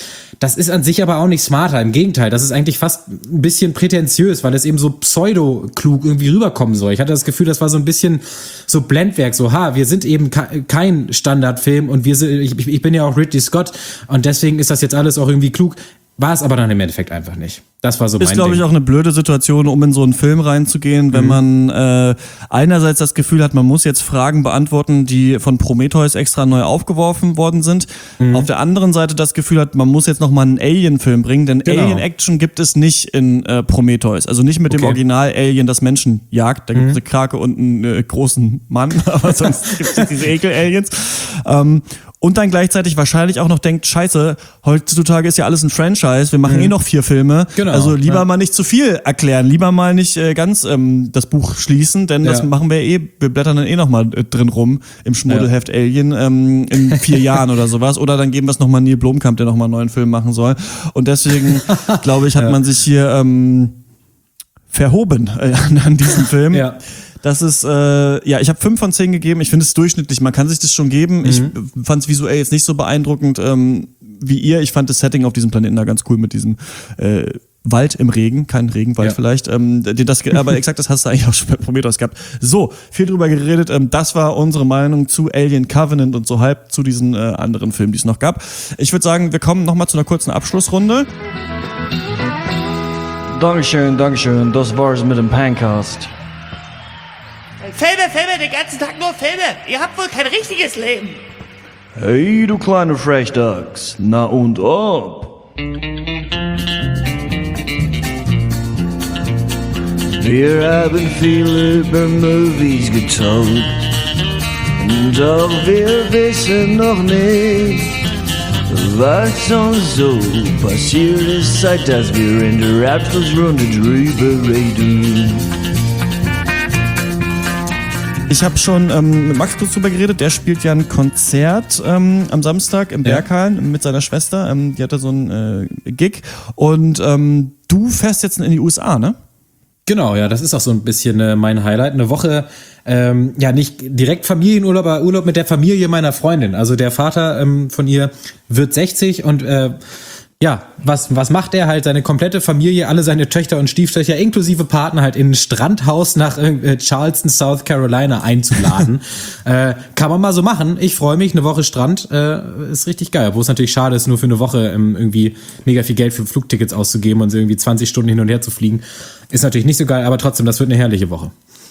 D: Das ist an sich aber auch nicht smarter. Im Gegenteil, das ist eigentlich fast ein bisschen prätentiös, weil es eben so pseudo-klug irgendwie rüberkommen soll. Ich hatte das Gefühl, das war so ein bisschen so Blendwerk, so, ha, wir sind eben kein Standardfilm und wir sind, ich, ich bin ja auch Ridley Scott und deswegen ist das jetzt alles auch irgendwie klug. War es aber dann im Endeffekt einfach nicht. Das war so mein
A: Ist, glaube ich,
D: Ding.
A: auch eine blöde Situation, um in so einen Film reinzugehen, wenn
D: Mhm.
A: man äh, einerseits das Gefühl hat, man muss jetzt Fragen beantworten, die von Prometheus extra neu aufgeworfen worden sind.
D: Mhm.
A: Auf der anderen Seite das Gefühl hat, man muss jetzt noch mal einen Alien-Film bringen, denn
D: Genau.
A: Alien-Action gibt es nicht in äh, Prometheus. Also nicht mit dem
D: Okay.
A: Original-Alien, das Menschen jagt. Da gibt es eine Krake und einen äh, großen Mann, aber sonst gibt es diese Ekel-Aliens. Ähm, Und dann gleichzeitig wahrscheinlich auch noch denkt, scheiße, heutzutage ist ja alles ein Franchise, wir machen eh noch vier Filme.
D: Genau,
A: Also lieber
D: ja.
A: mal nicht zu viel erklären, lieber mal nicht äh, ganz ähm, das Buch schließen, denn das
D: Ja.
A: machen wir eh, wir blättern dann eh noch mal äh, drin rum im Schmuddelheft Alien ähm, in vier Jahren oder sowas. Oder dann geben wir es noch mal Neil Blomkamp, der noch mal einen neuen Film machen soll. Und deswegen, glaube ich, hat man sich hier ähm, verhoben äh, an, an diesem Film.
D: Ja.
A: Das ist, äh, ja, ich habe fünf von zehn gegeben. Ich finde es durchschnittlich. Man kann sich das schon geben.
D: Mhm.
A: Ich fand es visuell jetzt nicht so beeindruckend ähm, wie ihr. Ich fand das Setting auf diesem Planeten da ganz cool mit diesem äh, Wald im Regen. Kein Regenwald
D: Ja.
A: vielleicht. Ähm, den das, aber exakt das hast du eigentlich auch schon bei Prometheus gehabt. So, viel drüber geredet. Ähm, das war unsere Meinung zu Alien Covenant und so halb zu diesen äh, anderen Filmen, die es noch gab. Ich würde sagen, wir kommen nochmal zu einer kurzen Abschlussrunde.
E: Dankeschön, Dankeschön. Das war's mit dem Pancast.
F: Filme, Filme, den ganzen Tag nur Filme. Ihr habt wohl kein richtiges Leben.
E: Hey, du kleine Frechdachs. Na und ob? Wir haben viel über Movies getalkt. Doch wir wissen noch nicht, was uns so passiert ist, seit dass wir in der Abschlussrunde drüber reden.
A: Ich habe schon ähm, mit Max kurz drüber geredet, der spielt ja ein Konzert ähm, am Samstag im
D: Ja.
A: Berghain mit seiner Schwester, ähm, die hatte so einen äh, Gig und ähm, du fährst jetzt in die U S A, ne?
D: Genau, ja, das ist auch so ein bisschen äh, mein Highlight. Eine Woche, ähm, ja, nicht direkt Familienurlaub, aber Urlaub mit der Familie meiner Freundin. Also der Vater ähm, von ihr wird sechzig und äh, ja, was, was macht er halt? Seine komplette Familie, alle seine Töchter und Stieftöchter, inklusive Partner, halt in ein Strandhaus nach äh, Charleston, South Carolina einzuladen. äh, kann man mal so machen. Ich freue mich, eine Woche Strand äh, ist richtig geil. Wo es natürlich schade ist, nur für eine Woche ähm, irgendwie mega viel Geld für Flugtickets auszugeben und so irgendwie zwanzig Stunden hin und her zu fliegen. Ist natürlich nicht so geil, aber trotzdem, das wird eine herrliche Woche.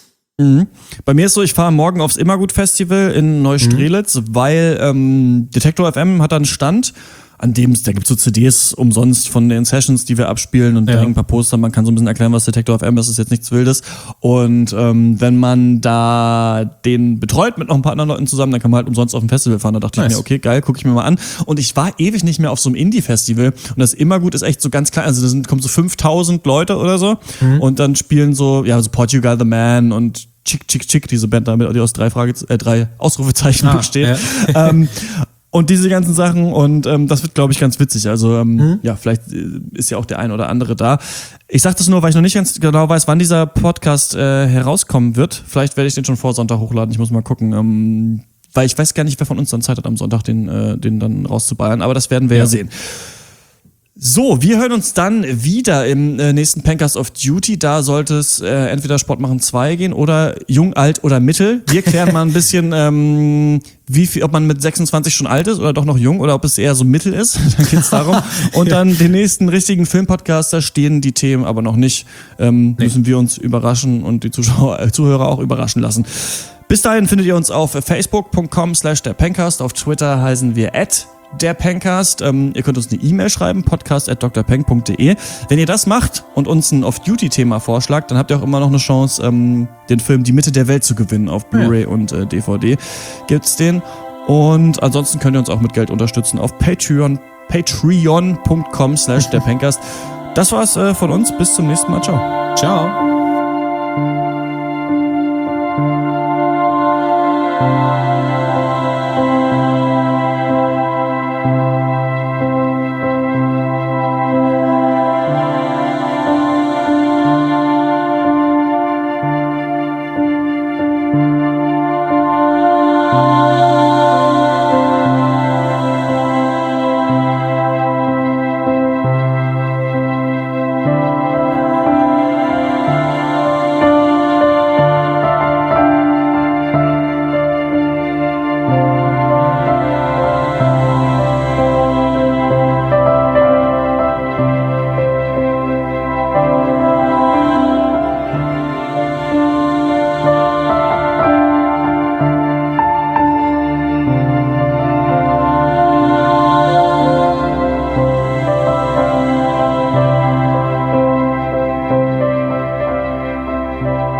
A: Bei mir ist so, ich fahre morgen aufs Immergut-Festival in Neustrelitz,
D: Mhm.
A: weil ähm, Detektor F M hat da einen Stand, an dem es, da gibt's so C Ds umsonst von den Sessions, die wir abspielen und
D: Ja.
A: da hängen ein paar Poster, man kann so ein bisschen erklären, was Detektor F M ist, ist jetzt nichts Wildes. Und ähm, wenn man da den betreut mit noch ein paar anderen Leuten zusammen, dann kann man halt umsonst auf ein Festival fahren. Da dachte
D: Nice.
A: ich mir, okay, geil, gucke ich mir mal an. Und ich war ewig nicht mehr auf so einem Indie-Festival und das Immergut ist echt so ganz klein, also da sind, kommen so fünftausend Leute oder so und dann spielen so, ja, so Portugal the Man und Chick Chick Chick, diese Band damit, die aus drei Frage, äh, drei Ausrufezeichen
D: Ah,
A: besteht. ähm, und diese ganzen Sachen und ähm, das wird, glaube ich, ganz witzig. Also ähm, ja, vielleicht äh, ist ja auch der ein oder andere da. Ich sage das nur, weil ich noch nicht ganz genau weiß, wann dieser Podcast äh, herauskommen wird. Vielleicht werde ich den schon vor Sonntag hochladen. Ich muss mal gucken. Ähm, weil ich weiß gar nicht, wer von uns dann Zeit hat, am Sonntag den, äh, den dann rauszuballern. Aber das werden wir ja, ja sehen. So, wir hören uns dann wieder im äh, nächsten Pancast of Duty. Da sollte es äh, entweder Sport machen zwei gehen oder Jung, Alt oder Mittel. Wir klären mal ein bisschen, ähm, wie viel, ob man mit sechsundzwanzig schon alt ist oder doch noch jung oder ob es eher so Mittel ist. Dann geht's darum. Und dann den nächsten richtigen Filmpodcast, da stehen die Themen aber noch nicht. Ähm, nee. Müssen wir uns überraschen und die Zuschauer, äh, Zuhörer auch überraschen lassen. Bis dahin findet ihr uns auf facebook punkt com slash der Pancast. Auf Twitter heißen wir at der Pancast. Ähm, ihr könnt uns eine E-Mail schreiben, podcast at d r peng punkt d e. Wenn ihr das macht und uns ein Off-Duty-Thema vorschlagt, dann habt ihr auch immer noch eine Chance, ähm, den Film Die Mitte der Welt zu gewinnen. Auf Blu-ray ja. und äh, D V D gibt's den. Und ansonsten könnt ihr uns auch mit Geld unterstützen auf Patreon, patreon punkt com slash der Pancast. Das war's äh, von uns. Bis zum nächsten Mal. Ciao.
D: Ciao.
C: Joy.